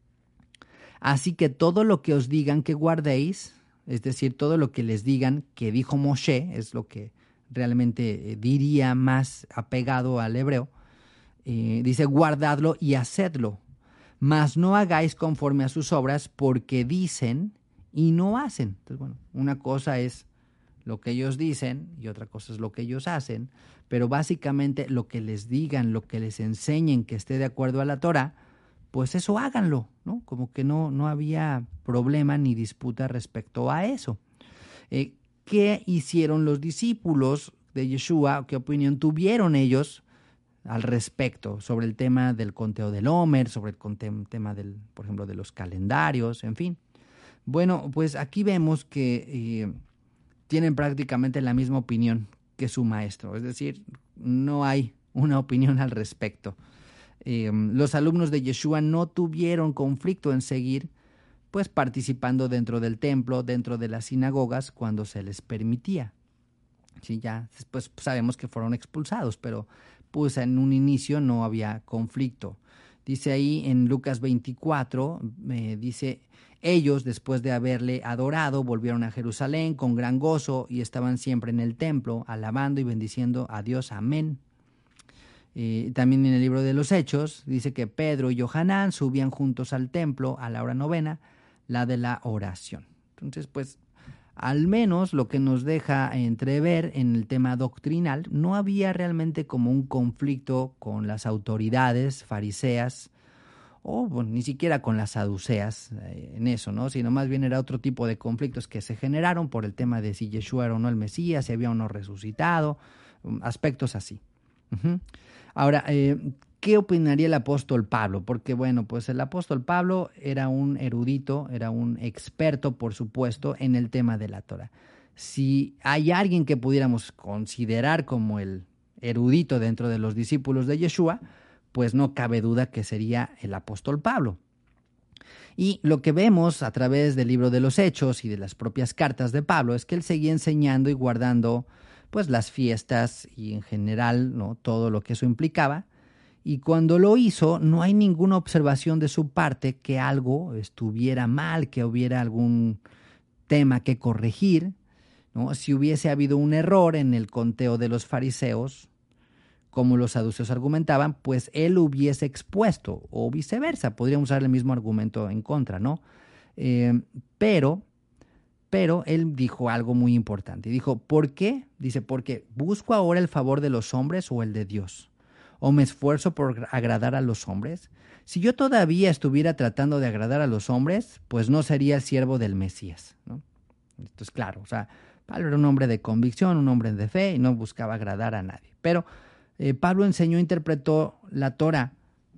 Así que todo lo que os digan que guardéis, es decir, todo lo que les digan que dijo Moshe, es lo que realmente diría más apegado al hebreo, dice: guardadlo y hacedlo, mas no hagáis conforme a sus obras, porque dicen y no hacen. Entonces, bueno, una cosa es lo que ellos dicen y otra cosa es lo que ellos hacen, pero básicamente lo que les digan, lo que les enseñen que esté de acuerdo a la Torah, pues eso háganlo, ¿no? Como que no había problema ni disputa respecto a eso. ¿Qué hicieron los discípulos de Yeshua? ¿Qué opinión tuvieron ellos al respecto sobre el tema del conteo del Omer, sobre el tema del, por ejemplo, de los calendarios, en fin? Bueno, pues aquí vemos que tienen prácticamente la misma opinión que su maestro, es decir, no hay una opinión al respecto. Los alumnos de Yeshua no tuvieron conflicto en seguir pues participando dentro del templo, dentro de las sinagogas, cuando se les permitía. Sí, ya después sabemos que fueron expulsados, pero pues en un inicio no había conflicto. Dice ahí en Lucas 24, dice: ellos, después de haberle adorado, volvieron a Jerusalén con gran gozo y estaban siempre en el templo, alabando y bendiciendo a Dios. Amén. También en el libro de los Hechos dice que Pedro y Johanán subían juntos al templo a la hora novena, la de la oración. Entonces, pues, al menos lo que nos deja entrever en el tema doctrinal, no había realmente como un conflicto con las autoridades fariseas o bueno, ni siquiera con las saduceas en eso, ¿no? Sino más bien era otro tipo de conflictos que se generaron por el tema de si Yeshua era o no el Mesías, si había o no resucitado, aspectos así. Uh-huh. Ahora, ¿qué opinaría el apóstol Pablo? Porque bueno, pues el apóstol Pablo era un erudito, era un experto, por supuesto, en el tema de la Torah. Si hay alguien que pudiéramos considerar como el erudito dentro de los discípulos de Yeshua, pues no cabe duda que sería el apóstol Pablo. Y lo que vemos a través del libro de los Hechos y de las propias cartas de Pablo es que él seguía enseñando y guardando pues las fiestas y en general, ¿no?, todo lo que eso implicaba. Y cuando lo hizo, no hay ninguna observación de su parte que algo estuviera mal, que hubiera algún tema que corregir, ¿no? Si hubiese habido un error en el conteo de los fariseos, como los saduceos argumentaban, pues él hubiese expuesto, o viceversa, podríamos usar el mismo argumento en contra, ¿no? Pero él dijo algo muy importante. Dijo: ¿por qué? Dice: porque busco ahora el favor de los hombres o el de Dios. ¿O me esfuerzo por agradar a los hombres? Si yo todavía estuviera tratando de agradar a los hombres, pues no sería el siervo del Mesías, ¿no? Esto es claro. O sea, Pablo era un hombre de convicción, un hombre de fe y no buscaba agradar a nadie. Pero Pablo enseñó e interpretó la Torah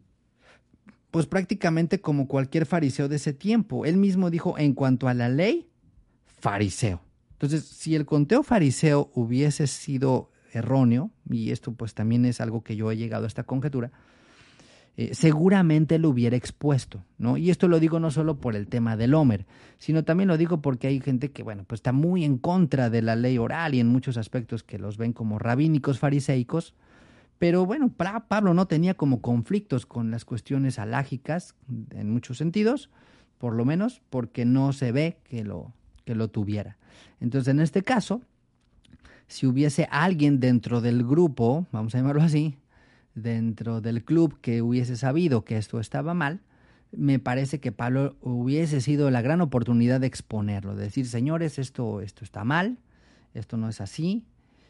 pues prácticamente como cualquier fariseo de ese tiempo. Él mismo dijo: en cuanto a la ley, fariseo. Entonces, si el conteo fariseo hubiese sido erróneo, y esto pues también es algo que yo he llegado a esta conjetura, seguramente lo hubiera expuesto, ¿no? Y esto lo digo no solo por el tema del Omer, sino también lo digo porque hay gente que, bueno, pues está muy en contra de la ley oral y en muchos aspectos que los ven como rabínicos fariseicos, pero bueno, Pablo no tenía como conflictos con las cuestiones halágicas en muchos sentidos, por lo menos porque no se ve que lo tuviera. Entonces, en este caso, si hubiese alguien dentro del grupo, vamos a llamarlo así, dentro del club que hubiese sabido que esto estaba mal, me parece que Pablo hubiese sido la gran oportunidad de exponerlo, de decir: señores, esto está mal, esto no es así,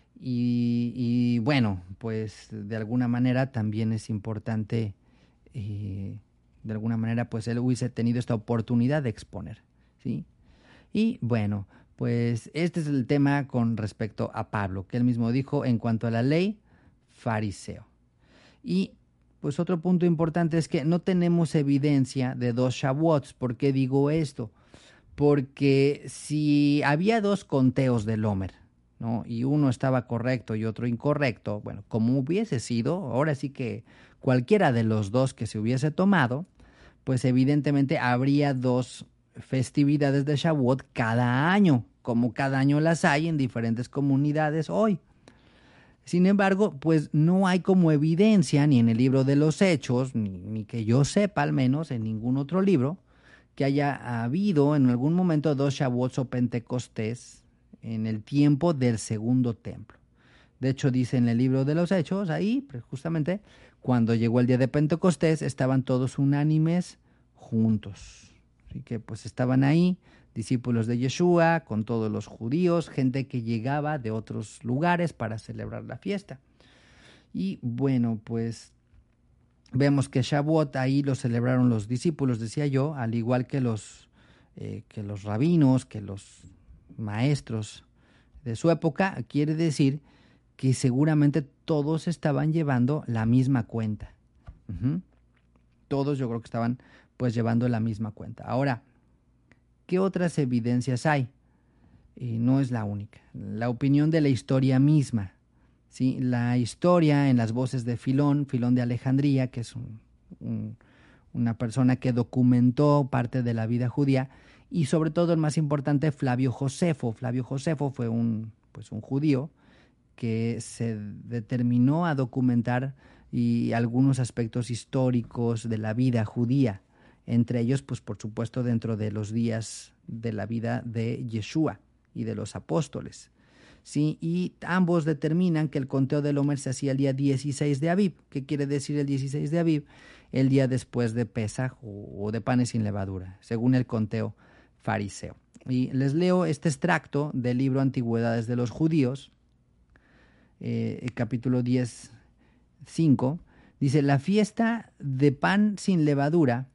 y bueno, pues de alguna manera también es importante, de alguna manera pues él hubiese tenido esta oportunidad de exponer, ¿sí? Y bueno, pues este es el tema con respecto a Pablo, que él mismo dijo: en cuanto a la ley, fariseo. Y pues otro punto importante es que no tenemos evidencia de 2 Shavuots. ¿Por qué digo esto? Porque si había 2 conteos del Omer, ¿no?, y uno estaba correcto y otro incorrecto, bueno, como hubiese sido, ahora sí que cualquiera de los 2 que se hubiese tomado, pues evidentemente habría 2 festividades de Shavuot cada año, como cada año las hay en diferentes comunidades hoy. Sin embargo, pues no hay como evidencia ni en el libro de los Hechos, ni que yo sepa al menos en ningún otro libro, que haya habido en algún momento 2 Shavuots o Pentecostés en el tiempo del segundo templo. De hecho, dice en el libro de los Hechos, ahí, justamente, cuando llegó el día de Pentecostés, estaban todos unánimes juntos. Así que pues estaban ahí, discípulos de Yeshua, con todos los judíos, gente que llegaba de otros lugares para celebrar la fiesta. Y bueno, pues vemos que Shavuot ahí lo celebraron los discípulos, decía yo, al igual que los rabinos, que los maestros de su época. Quiere decir que seguramente todos estaban llevando la misma cuenta. Todos yo creo que estaban pues llevando la misma cuenta. Ahora, ¿qué otras evidencias hay? No es la única. La opinión de la historia misma. ¿Sí? La historia en las voces de Filón de Alejandría, que es una persona que documentó parte de la vida judía, y sobre todo el más importante, Flavio Josefo. Flavio Josefo fue un judío que se determinó a documentar algunos aspectos históricos de la vida judía, entre ellos, pues por supuesto, dentro de los días de la vida de Yeshua y de los apóstoles. Sí, y ambos determinan que el conteo del Omer se hacía el día 16 de Aviv. ¿Qué quiere decir el 16 de Aviv? El día después de Pesaj o de panes sin levadura, según el conteo fariseo. Y les leo este extracto del libro Antigüedades de los Judíos, capítulo 10, 5. Dice: la fiesta de pan sin levadura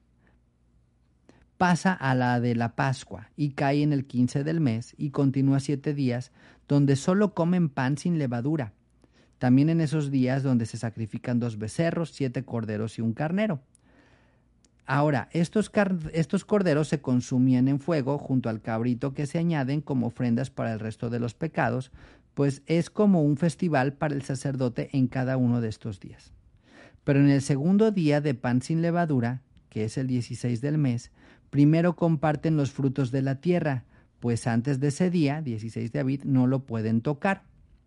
pasa a la de la Pascua y cae en el 15 del mes y continúa 7 días, donde solo comen pan sin levadura. También en esos días donde se sacrifican 2 becerros, 7 corderos y un carnero. Ahora, estos corderos se consumían en fuego junto al cabrito que se añaden como ofrendas para el resto de los pecados, pues es como un festival para el sacerdote en cada uno de estos días. Pero en el segundo día de pan sin levadura, que es el 16 del mes, primero comparten los frutos de la tierra, pues antes de ese día, 16 de Aviv, no lo pueden tocar.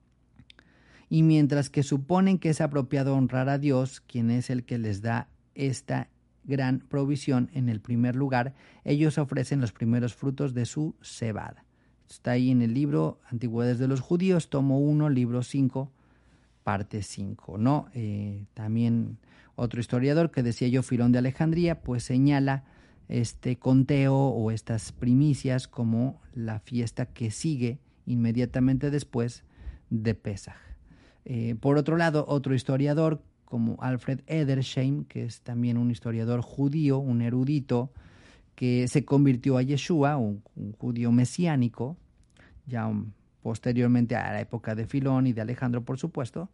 Y mientras que suponen que es apropiado honrar a Dios, quien es el que les da esta gran provisión en el primer lugar, ellos ofrecen los primeros frutos de su cebada. Está ahí en el libro Antigüedades de los Judíos, tomo 1, libro 5, parte 5, ¿no? También otro historiador que decía yo, Filón de Alejandría, pues señala este conteo o estas primicias como la fiesta que sigue inmediatamente después de Pesaj. Por otro lado, otro historiador como Alfred Edersheim, que es también un historiador judío, un erudito, que se convirtió a Yeshua, un judío mesiánico, ya posteriormente a la época de Filón y de Alejandro, por supuesto,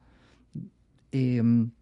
de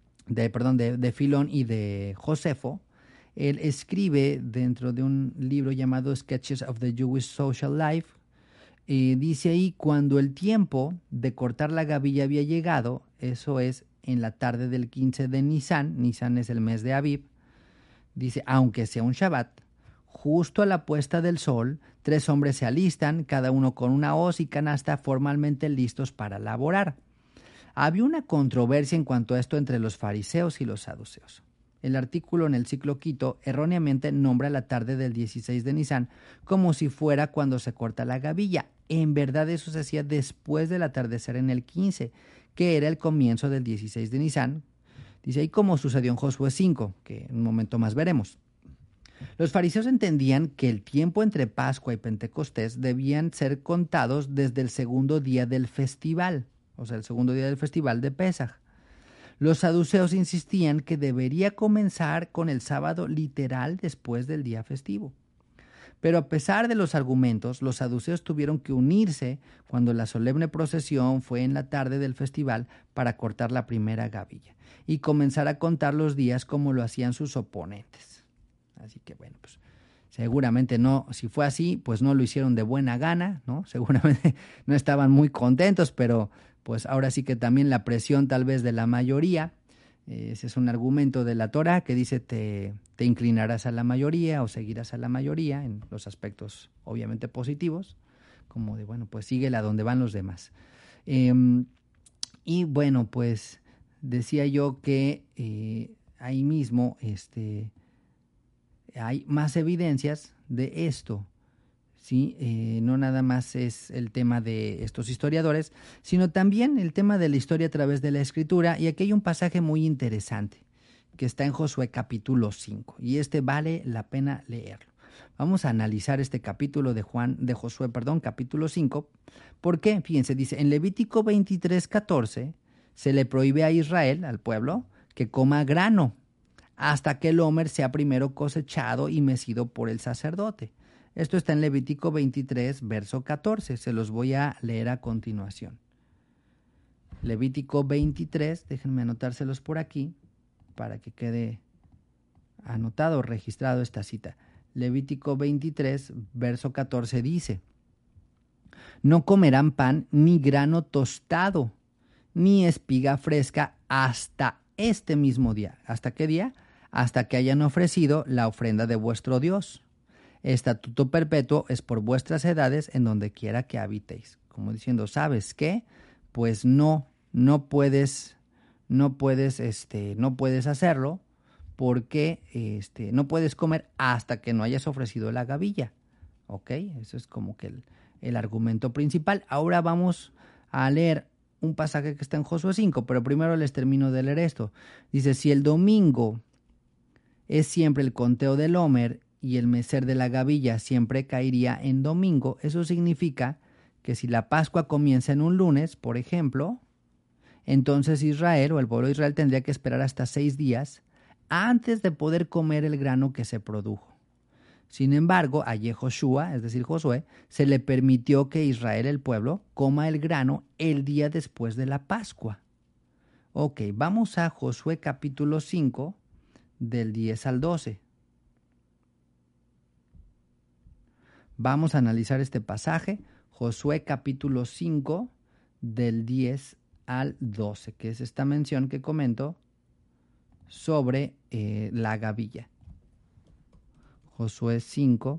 Filón y de Josefo. Él escribe dentro de un libro llamado Sketches of the Jewish Social Life, dice ahí: cuando el tiempo de cortar la gavilla había llegado, eso es en la tarde del 15 de Nisan es el mes de Aviv, dice, aunque sea un Shabbat, justo a la puesta del sol, 3 hombres se alistan, cada uno con una hoz y canasta, formalmente listos para laborar. Había una controversia en cuanto a esto entre los fariseos y los saduceos. El artículo en el Ciclo Quito erróneamente nombra la tarde del 16 de Nisan como si fuera cuando se corta la gavilla. En verdad eso se hacía después del atardecer en el 15, que era el comienzo del 16 de Nisan. Dice ahí, como sucedió en Josué 5, que en un momento más veremos. Los fariseos entendían que el tiempo entre Pascua y Pentecostés debían ser contados desde el segundo día del festival, o sea, el segundo día del festival de Pesaj. Los saduceos insistían que debería comenzar con el sábado literal después del día festivo. Pero a pesar de los argumentos, los saduceos tuvieron que unirse cuando la solemne procesión fue en la tarde del festival para cortar la primera gavilla y comenzar a contar los días como lo hacían sus oponentes. Así que bueno, pues seguramente no, si fue así, pues no lo hicieron de buena gana, ¿no? Seguramente no estaban muy contentos, pero pues ahora sí que también la presión tal vez de la mayoría Ese es un argumento de la Torá que dice te inclinarás a la mayoría o seguirás a la mayoría en los aspectos obviamente positivos, como de, bueno, pues síguela a donde van los demás. Y bueno, pues decía yo que ahí mismo hay más evidencias de esto. ¿Sí? No nada más es el tema de estos historiadores, sino también el tema de la historia a través de la escritura. Y aquí hay un pasaje muy interesante que está en Josué capítulo 5 y vale la pena leerlo. Vamos a analizar este capítulo de Josué, capítulo 5. ¿Por qué? Fíjense, dice, en Levítico 23:14 se le prohíbe a Israel, al pueblo, que coma grano hasta que el homer sea primero cosechado y mecido por el sacerdote. Esto está en Levítico 23, verso 14. Se los voy a leer a continuación. Levítico 23, déjenme anotárselos por aquí para que quede anotado, registrado esta cita. Levítico 23, verso 14 dice: no comerán pan ni grano tostado, ni espiga fresca hasta este mismo día. ¿Hasta qué día? Hasta que hayan ofrecido la ofrenda de vuestro Dios. Estatuto perpetuo es por vuestras edades en donde quiera que habitéis. Como diciendo, ¿sabes qué? Pues no puedes hacerlo porque no puedes comer hasta que no hayas ofrecido la gavilla. ¿Ok? Eso es como que el argumento principal. Ahora vamos a leer un pasaje que está en Josué 5, pero primero les termino de leer esto. Dice, si el domingo es siempre el conteo del homer y el mecer de la gavilla siempre caería en domingo, eso significa que si la Pascua comienza en un lunes, por ejemplo, entonces Israel o el pueblo de Israel tendría que esperar hasta 6 días antes de poder comer el grano que se produjo. Sin embargo, a Yehoshua, es decir, Josué, se le permitió que Israel, el pueblo, coma el grano el día después de la Pascua. Ok, vamos a Josué capítulo 5, del 10 al 12. Vamos a analizar este pasaje, Josué capítulo 5, del 10 al 12, que es esta mención que comento sobre la gavilla. Josué 5,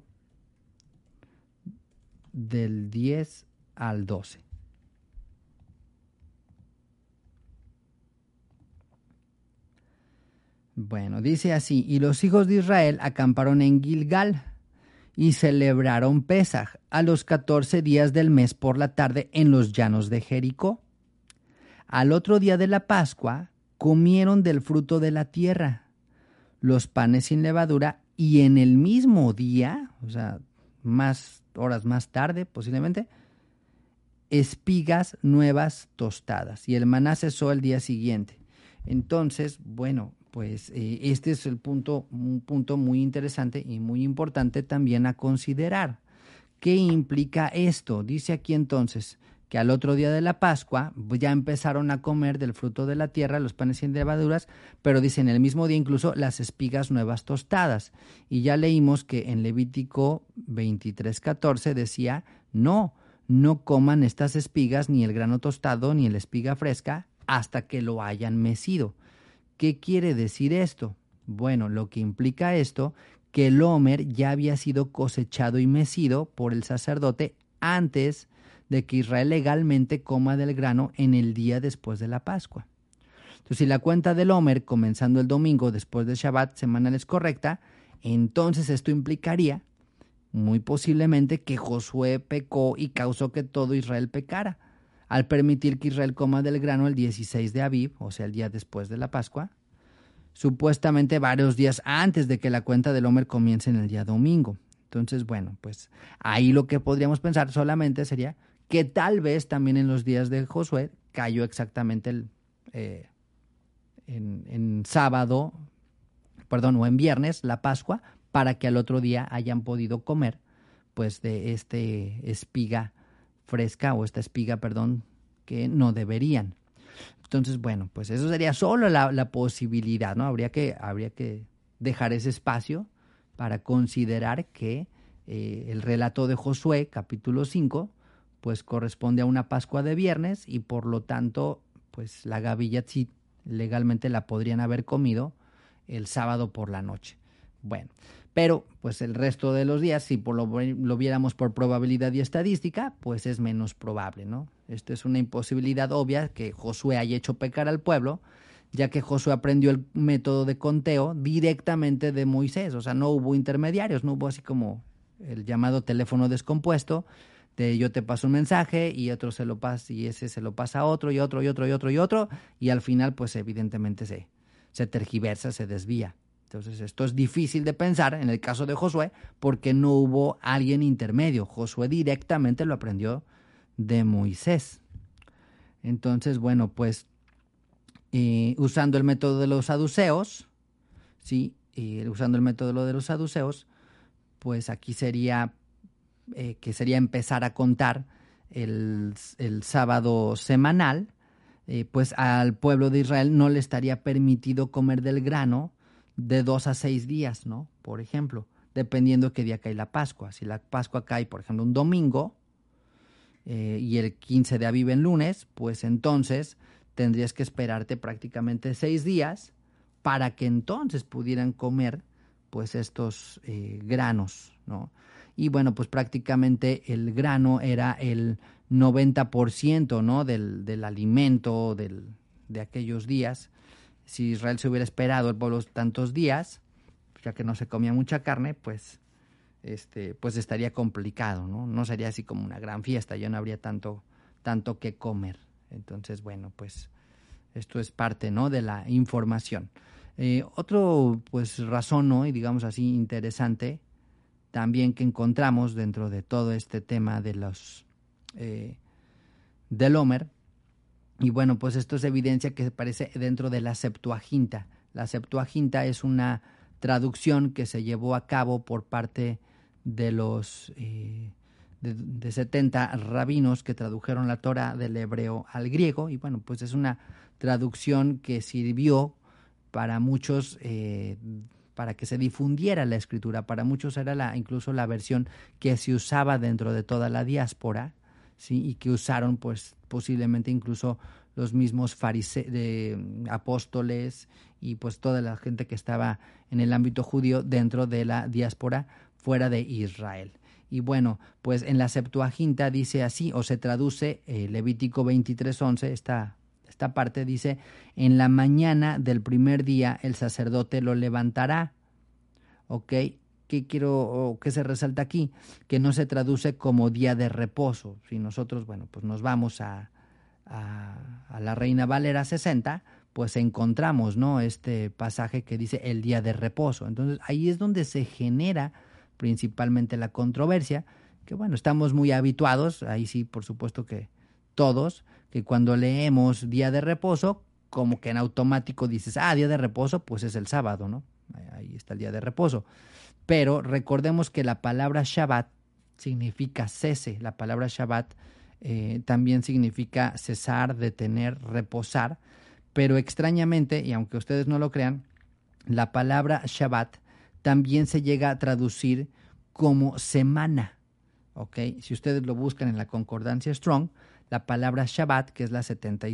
del 10 al 12. Bueno, dice así, y los hijos de Israel acamparon en Gilgal y celebraron Pesaj a los 14 días del mes por la tarde en los llanos de Jericó. Al otro día de la Pascua comieron del fruto de la tierra, los panes sin levadura, y en el mismo día, o sea, más horas más tarde posiblemente, espigas nuevas tostadas, y el maná cesó el día siguiente. Entonces, bueno, pues este es un punto muy interesante y muy importante también a considerar. ¿Qué implica esto? Dice aquí entonces que al otro día de la Pascua ya empezaron a comer del fruto de la tierra, los panes sin levaduras, pero dice en el mismo día incluso las espigas nuevas tostadas. Y ya leímos que en Levítico 23:14 decía, no coman estas espigas, ni el grano tostado, ni la espiga fresca, hasta que lo hayan mecido. ¿Qué quiere decir esto? Bueno, lo que implica esto, que el homer ya había sido cosechado y mecido por el sacerdote antes de que Israel legalmente coma del grano en el día después de la Pascua. Entonces, si la cuenta del homer comenzando el domingo después del Shabbat semanal es correcta, entonces esto implicaría muy posiblemente que Josué pecó y causó que todo Israel pecara, al permitir que Israel coma del grano el 16 de Aviv, o sea, el día después de la Pascua, supuestamente varios días antes de que la cuenta del homer comience en el día domingo. Entonces, bueno, pues ahí lo que podríamos pensar solamente sería que tal vez también en los días de Josué cayó exactamente en sábado, o en viernes, la Pascua, para que al otro día hayan podido comer pues de espiga fresca o esta espiga, que no deberían. Entonces, bueno, pues eso sería solo la posibilidad, ¿no? Habría que dejar ese espacio para considerar que el relato de Josué, capítulo 5, pues corresponde a una Pascua de viernes y por lo tanto, pues la gavilla sí legalmente la podrían haber comido el sábado por la noche. Bueno, pero pues el resto de los días, si lo viéramos por probabilidad y estadística, pues es menos probable, ¿no? Esto es una imposibilidad obvia que Josué haya hecho pecar al pueblo, ya que Josué aprendió el método de conteo directamente de Moisés. O sea, no hubo intermediarios, no hubo así como el llamado teléfono descompuesto, de yo te paso un mensaje y otro se lo pasa, y ese se lo pasa a otro y otro y otro y otro y otro, y al final pues evidentemente se tergiversa, se desvía. Entonces esto es difícil de pensar en el caso de Josué porque no hubo alguien intermedio. Josué directamente lo aprendió de Moisés. Entonces, bueno, pues usando el método de los saduceos, ¿sí? Usando el método de los saduceos, pues aquí sería que sería empezar a contar el sábado semanal, pues al pueblo de Israel no le estaría permitido comer del grano de 2 a 6 días, ¿no? Por ejemplo, dependiendo qué día cae la Pascua. Si la Pascua cae, por ejemplo, un domingo y el 15 de Aviv en lunes, pues entonces tendrías que esperarte prácticamente 6 días para que entonces pudieran comer pues estos granos, ¿no? Y bueno, pues prácticamente el grano era el 90%, ¿no? del alimento de aquellos días. Si Israel se hubiera esperado el pueblo tantos días, ya que no se comía mucha carne, pues pues estaría complicado, ¿no? No sería así como una gran fiesta, ya no habría tanto que comer. Entonces, bueno, pues esto es parte, ¿no? de la información. Otro, pues, razón, ¿no? Y digamos así, interesante, también que encontramos dentro de todo este tema de los del Homer, y bueno, pues esto es evidencia que aparece dentro de la Septuaginta. La Septuaginta es una traducción que se llevó a cabo por parte de los de 70 rabinos que tradujeron la Torá del hebreo al griego, y bueno, pues es una traducción que sirvió para muchos, para que se difundiera la escritura. Para muchos era incluso la versión que se usaba dentro de toda la diáspora, ¿sí? Y que usaron pues posiblemente incluso los mismos apóstoles y pues toda la gente que estaba en el ámbito judío dentro de la diáspora fuera de Israel. Y bueno, pues en la Septuaginta dice así, o se traduce Levítico 23:11, esta parte dice: en la mañana del primer día el sacerdote lo levantará. ¿Ok? ¿Qué se resalta aquí? Que no se traduce como día de reposo. Si nosotros, bueno, pues nos vamos a la Reina Valera 60, pues encontramos, ¿no? Este pasaje que dice el día de reposo. Entonces ahí es donde se genera principalmente la controversia, que bueno, estamos muy habituados, ahí sí, por supuesto que todos, que cuando leemos día de reposo, como que en automático dices, día de reposo, pues es el sábado, ¿no? Ahí está el día de reposo. Pero recordemos que la palabra Shabbat significa cese. La palabra Shabbat también significa cesar, detener, reposar. Pero extrañamente, y aunque ustedes no lo crean, la palabra Shabbat también se llega a traducir como semana. ¿Ok? Si ustedes lo buscan en la concordancia Strong, la palabra Shabbat, que es la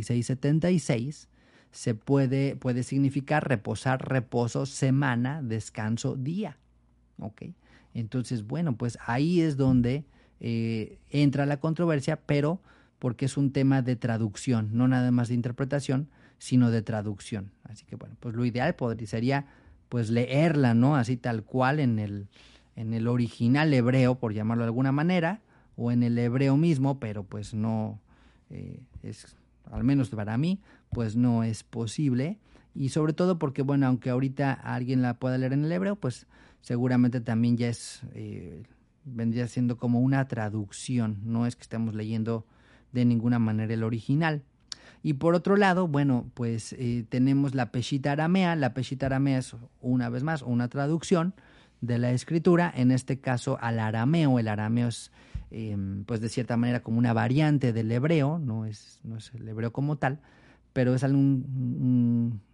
7676, puede significar reposar, reposo, semana, descanso, día. ¿Ok? Entonces, bueno, pues ahí es donde entra la controversia, pero porque es un tema de traducción, no nada más de interpretación, sino de traducción. Así que, bueno, pues lo ideal sería pues leerla, ¿no? Así tal cual en el original hebreo, por llamarlo de alguna manera, o en el hebreo mismo, pero pues no es, al menos para mí, pues no es posible. Y sobre todo porque, bueno, aunque ahorita alguien la pueda leer en el hebreo, pues seguramente también ya vendría siendo como una traducción, no es que estemos leyendo de ninguna manera el original. Y por otro lado, bueno, pues tenemos la Peshita aramea. La Peshita aramea es, una vez más, una traducción de la escritura, en este caso al arameo. El arameo es, pues de cierta manera, como una variante del hebreo, no es el hebreo como tal, pero es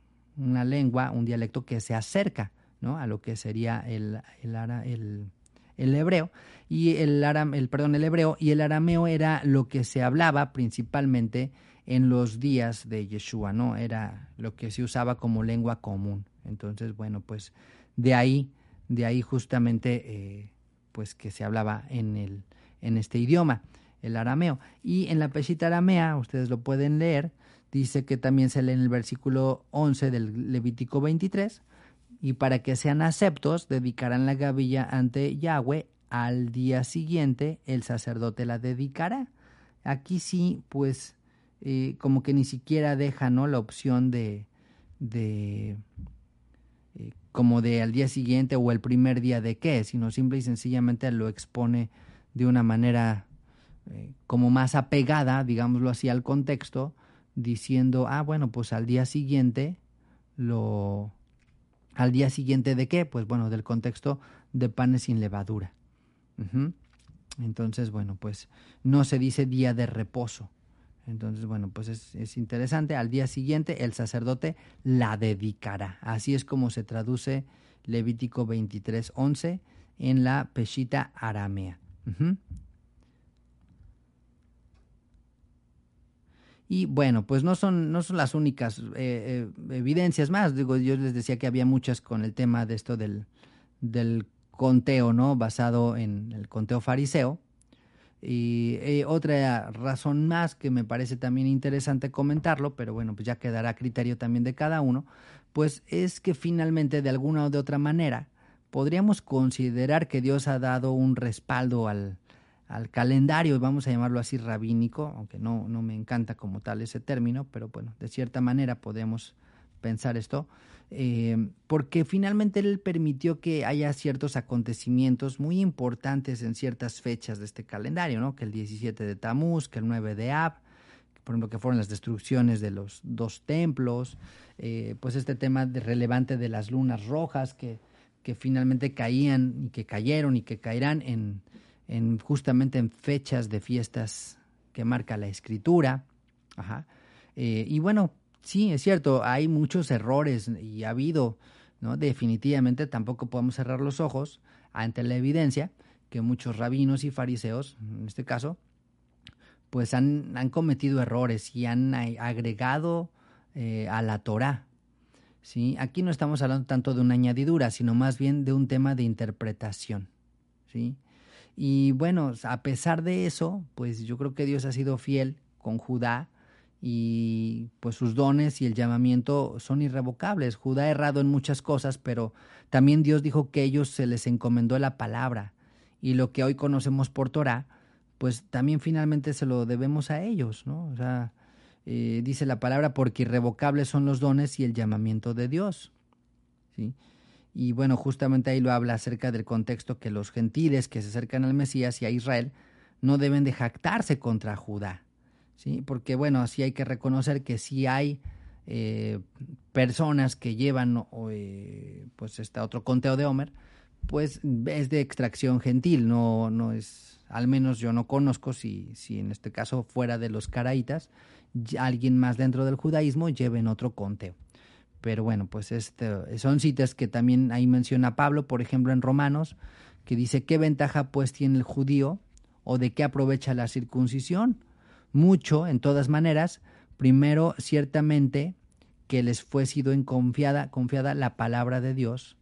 una lengua, un dialecto que se acerca, ¿no?, a lo que sería el el hebreo, y el hebreo y el arameo era lo que se hablaba principalmente en los días de Yeshua, ¿no? Era lo que se usaba como lengua común. Entonces, bueno, pues de ahí justamente pues que se hablaba en este idioma, el arameo. Y en la Peshita aramea, ustedes lo pueden leer, dice que también se lee en el versículo 11 del Levítico 23, y para que sean aceptos, dedicarán la gavilla ante Yahweh, al día siguiente el sacerdote la dedicará. Aquí sí, pues, como que ni siquiera deja, ¿no?, la opción de como de al día siguiente o el primer día de qué, sino simple y sencillamente lo expone de una manera como más apegada, digámoslo así, al contexto, diciendo, bueno, pues al día siguiente ¿al día siguiente de qué? Pues bueno, del contexto de panes sin levadura. Uh-huh. Entonces, bueno, pues no se dice día de reposo. Entonces, bueno, pues es interesante. Al día siguiente el sacerdote la dedicará. Así es como se traduce Levítico 23:11 en la Peshita aramea. Uh-huh. Y bueno, pues no son las únicas evidencias más. Digo, yo les decía que había muchas con el tema de esto del conteo, ¿no? Basado en el conteo fariseo. Y otra razón más que me parece también interesante comentarlo, pero bueno, pues ya quedará a criterio también de cada uno, pues es que finalmente de alguna o de otra manera podríamos considerar que Dios ha dado un respaldo al calendario, vamos a llamarlo así, rabínico, aunque no me encanta como tal ese término, pero bueno, de cierta manera podemos pensar esto, porque finalmente Él permitió que haya ciertos acontecimientos muy importantes en ciertas fechas de este calendario, ¿no? Que el 17 de Tamuz, que el 9 de Ab, por ejemplo, que fueron las destrucciones de los 2 templos, pues este tema relevante de las lunas rojas que finalmente caían y que cayeron y que caerán justamente en fechas de fiestas que marca la Escritura. Ajá. Y bueno, sí, es cierto, hay muchos errores y ha habido, ¿no? Definitivamente tampoco podemos cerrar los ojos ante la evidencia que muchos rabinos y fariseos, en este caso, pues han cometido errores y han agregado a la Torá. ¿Sí? Aquí no estamos hablando tanto de una añadidura, sino más bien de un tema de interpretación. ¿Sí? Y bueno, a pesar de eso, pues yo creo que Dios ha sido fiel con Judá y pues sus dones y el llamamiento son irrevocables. Judá ha errado en muchas cosas, pero también Dios dijo que a ellos se les encomendó la palabra y lo que hoy conocemos por Torá, pues también finalmente se lo debemos a ellos, ¿no? O sea, dice la palabra, porque irrevocables son los dones y el llamamiento de Dios, ¿sí? Y bueno, justamente ahí lo habla acerca del contexto que los gentiles que se acercan al Mesías y a Israel no deben de jactarse contra Judá, ¿sí? Porque bueno, sí hay que reconocer que sí hay personas que llevan pues otro conteo de Homer, pues es de extracción gentil, no es, al menos yo no conozco si en este caso fuera de los caraítas, alguien más dentro del judaísmo lleven otro conteo. Pero bueno, pues son citas que también ahí menciona Pablo, por ejemplo en Romanos, que dice, ¿qué ventaja pues tiene el judío o de qué aprovecha la circuncisión? Mucho, en todas maneras. Primero, ciertamente, que les fue sido confiada la palabra de Dios,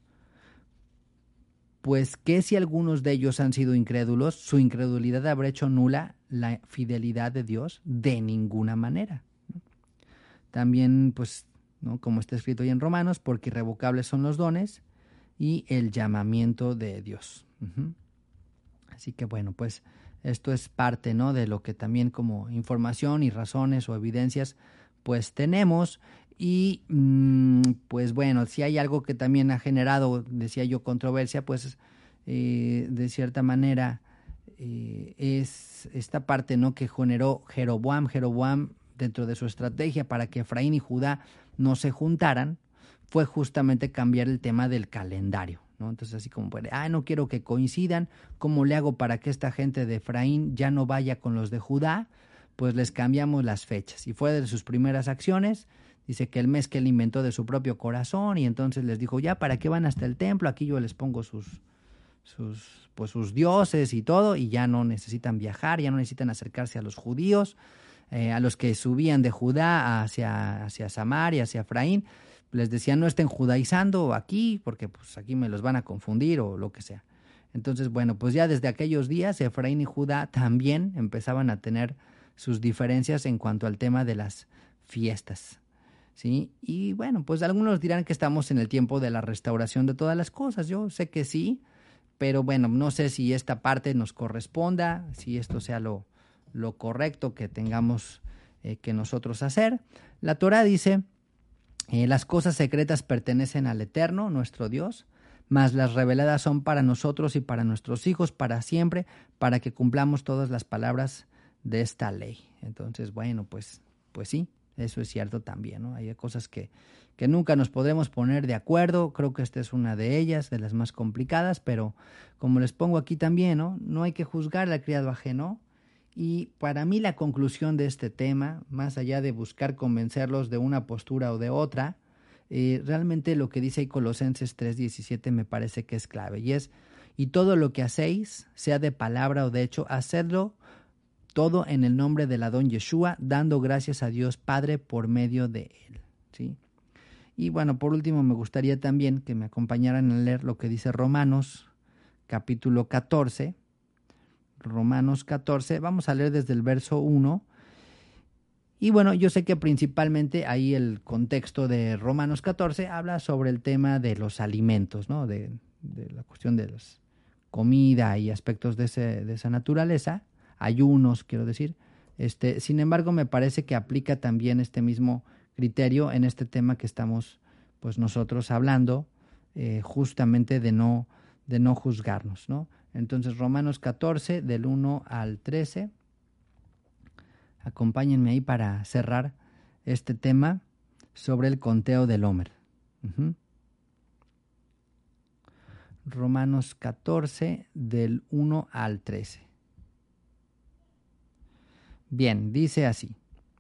pues que si algunos de ellos han sido incrédulos, su incredulidad habrá hecho nula la fidelidad de Dios de ninguna manera. También, pues, ¿no? Como está escrito ahí en Romanos, porque irrevocables son los dones y el llamamiento de Dios. Uh-huh. Así que bueno, pues esto es parte, ¿no?, de lo que también como información y razones o evidencias pues tenemos. Y pues bueno, si hay algo que también ha generado, decía yo, controversia, pues de cierta manera es esta parte, ¿no?, que generó Jeroboam dentro de su estrategia para que Efraín y Judá no se juntaran, fue justamente cambiar el tema del calendario, ¿no? Entonces así como, no quiero que coincidan, ¿cómo le hago para que esta gente de Efraín ya no vaya con los de Judá? Pues les cambiamos las fechas. Y fue de sus primeras acciones, dice que el mes que él inventó de su propio corazón, y entonces les dijo, ya, ¿para qué van hasta el templo? Aquí yo les pongo sus pues sus dioses y todo, y ya no necesitan viajar, ya no necesitan acercarse a los judíos, a los que subían de Judá hacia Samaria, hacia Efraín. Les decían, no estén judaizando aquí, porque pues aquí me los van a confundir o lo que sea. Entonces, bueno, pues ya desde aquellos días, Efraín y Judá también empezaban a tener sus diferencias en cuanto al tema de las fiestas, ¿sí? Y bueno, pues algunos dirán que estamos en el tiempo de la restauración de todas las cosas. Yo sé que sí, pero bueno, no sé si esta parte nos corresponda, si esto sea lo correcto que tengamos que nosotros hacer. La Torá dice, las cosas secretas pertenecen al Eterno, nuestro Dios, mas las reveladas son para nosotros y para nuestros hijos para siempre, para que cumplamos todas las palabras de esta ley. Entonces, bueno, pues sí, eso es cierto también, ¿no? Hay cosas que nunca nos podremos poner de acuerdo. Creo que esta es una de ellas, de las más complicadas, pero como les pongo aquí también, ¿no? No hay que juzgar al criado ajeno. Y para mí la conclusión de este tema, más allá de buscar convencerlos de una postura o de otra, realmente lo que dice ahí Colosenses 3:17 me parece que es clave, y todo lo que hacéis, sea de palabra o de hecho, hacedlo todo en el nombre del Adón Yeshua, dando gracias a Dios Padre por medio de él, ¿sí? Y bueno, por último me gustaría también que me acompañaran a leer lo que dice Romanos capítulo 14. Romanos 14, vamos a leer desde el verso 1. Y bueno, yo sé que principalmente ahí el contexto de Romanos 14 habla sobre el tema de los alimentos, ¿no? De la cuestión de la comida y aspectos de esa naturaleza, ayunos, quiero decir. Sin embargo, me parece que aplica también este mismo criterio en este tema que estamos pues nosotros hablando, justamente de no juzgarnos, ¿no? Entonces, Romanos 14, del 1 al 13. Acompáñenme ahí para cerrar este tema sobre el conteo del Homer. Romanos 14, del 1 al 13. Bien, dice así.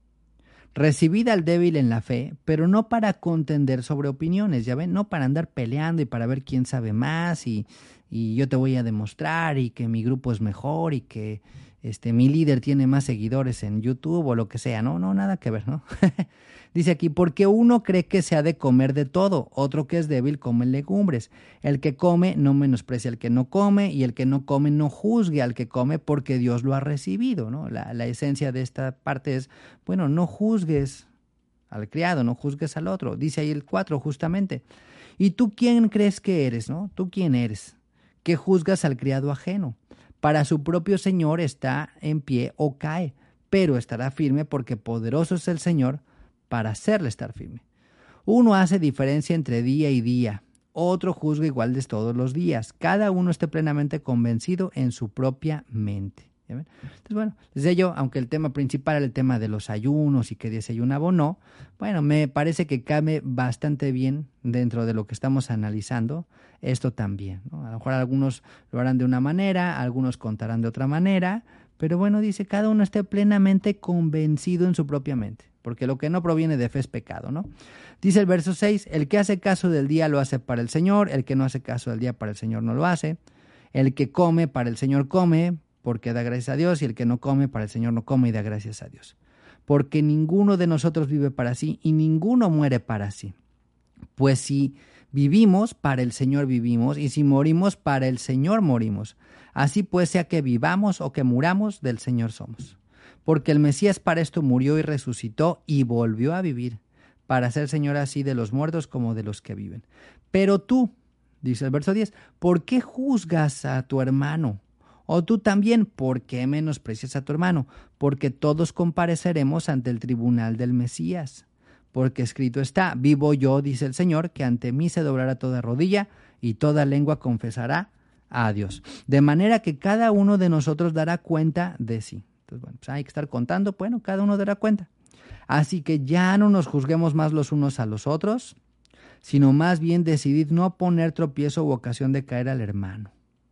Recibid al débil en la fe, pero no para contender sobre opiniones, ya ven, no para andar peleando y para ver quién sabe más y yo te voy a demostrar y que mi grupo es mejor y que mi líder tiene más seguidores en YouTube o lo que sea, no, nada que ver, ¿no? Dice aquí, porque uno cree que se ha de comer de todo, otro que es débil come legumbres. El que come no menosprecia al que no come, y el que no come no juzgue al que come porque Dios lo ha recibido, ¿no? La esencia de esta parte es, bueno, no juzgues al criado, no juzgues al otro. Dice ahí el 4 justamente. ¿Y tú quién crees que eres, no? ¿Tú quién eres? Que juzgas al criado ajeno. Para su propio Señor está en pie o cae, pero estará firme porque poderoso es el Señor para hacerle estar firme. Uno hace diferencia entre día y día, otro juzga igual de todos los días. Cada uno esté plenamente convencido en su propia mente. ¿Ya ven? Entonces, bueno, desde yo, aunque el tema principal era el tema de los ayunos y que desayunaba o no, bueno, me parece que cabe bastante bien dentro de lo que estamos analizando esto también, ¿no? A lo mejor algunos lo harán de una manera, algunos contarán de otra manera, pero bueno, dice, cada uno esté plenamente convencido en su propia mente, porque lo que no proviene de fe es pecado, ¿no? Dice el verso 6, el que hace caso del día lo hace para el Señor, el que no hace caso del día para el Señor no lo hace, el que come para el Señor come, porque da gracias a Dios, y el que no come para el Señor no come y da gracias a Dios. Porque ninguno de nosotros vive para sí y ninguno muere para sí. Pues si vivimos, para el Señor vivimos, y si morimos, para el Señor morimos. Así pues, sea que vivamos o que muramos, del Señor somos. Porque el Mesías para esto murió y resucitó y volvió a vivir, para ser Señor así de los muertos como de los que viven. Pero tú, dice el verso 10, ¿por qué juzgas a tu hermano? O tú también, ¿por qué menosprecias a tu hermano? Porque todos compareceremos ante el tribunal del Mesías. Porque escrito está, vivo yo, dice el Señor, que ante mí se doblará toda rodilla y toda lengua confesará a Dios. De manera que cada uno de nosotros dará cuenta de sí. Entonces, bueno, pues hay que estar contando, bueno, cada uno dará cuenta. Así que ya no nos juzguemos más los unos a los otros, sino más bien decidid no poner tropiezo u ocasión de caer al hermano.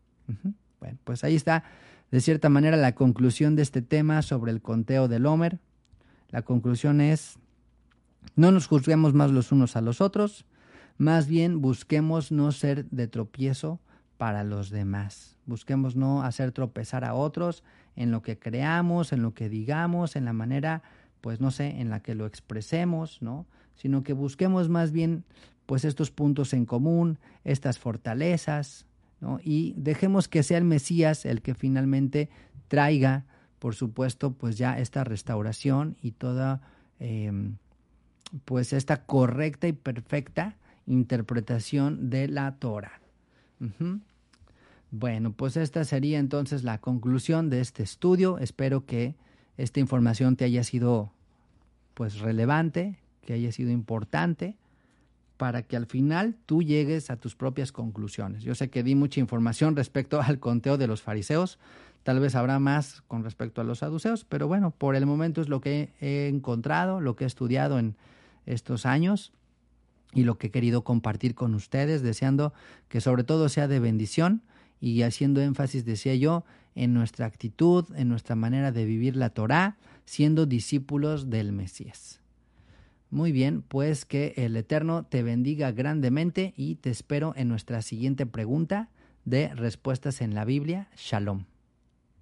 Bueno, pues ahí está, de cierta manera, la conclusión de este tema sobre el conteo del Homer. La conclusión es, no nos juzguemos más los unos a los otros, más bien busquemos no ser de tropiezo para los demás. Busquemos no hacer tropezar a otros en lo que creamos, en lo que digamos, en la manera, pues no sé, en la que lo expresemos, ¿no? Sino que busquemos más bien pues estos puntos en común, estas fortalezas, ¿no? Y dejemos que sea el Mesías el que finalmente traiga, por supuesto, pues ya esta restauración y toda pues esta correcta y perfecta interpretación de la Torah. Bueno, pues esta sería entonces la conclusión de este estudio. Espero que esta información te haya sido pues relevante, que haya sido importante, para que al final tú llegues a tus propias conclusiones. Yo sé que di mucha información respecto al conteo de los fariseos, tal vez habrá más con respecto a los saduceos, pero bueno, por el momento es lo que he encontrado, lo que he estudiado en estos años y lo que he querido compartir con ustedes, deseando que sobre todo sea de bendición y haciendo énfasis, decía yo, en nuestra actitud, en nuestra manera de vivir la Torá, siendo discípulos del Mesías. Muy bien, pues que el Eterno te bendiga grandemente y te espero en nuestra siguiente pregunta de Respuestas en la Biblia. Shalom.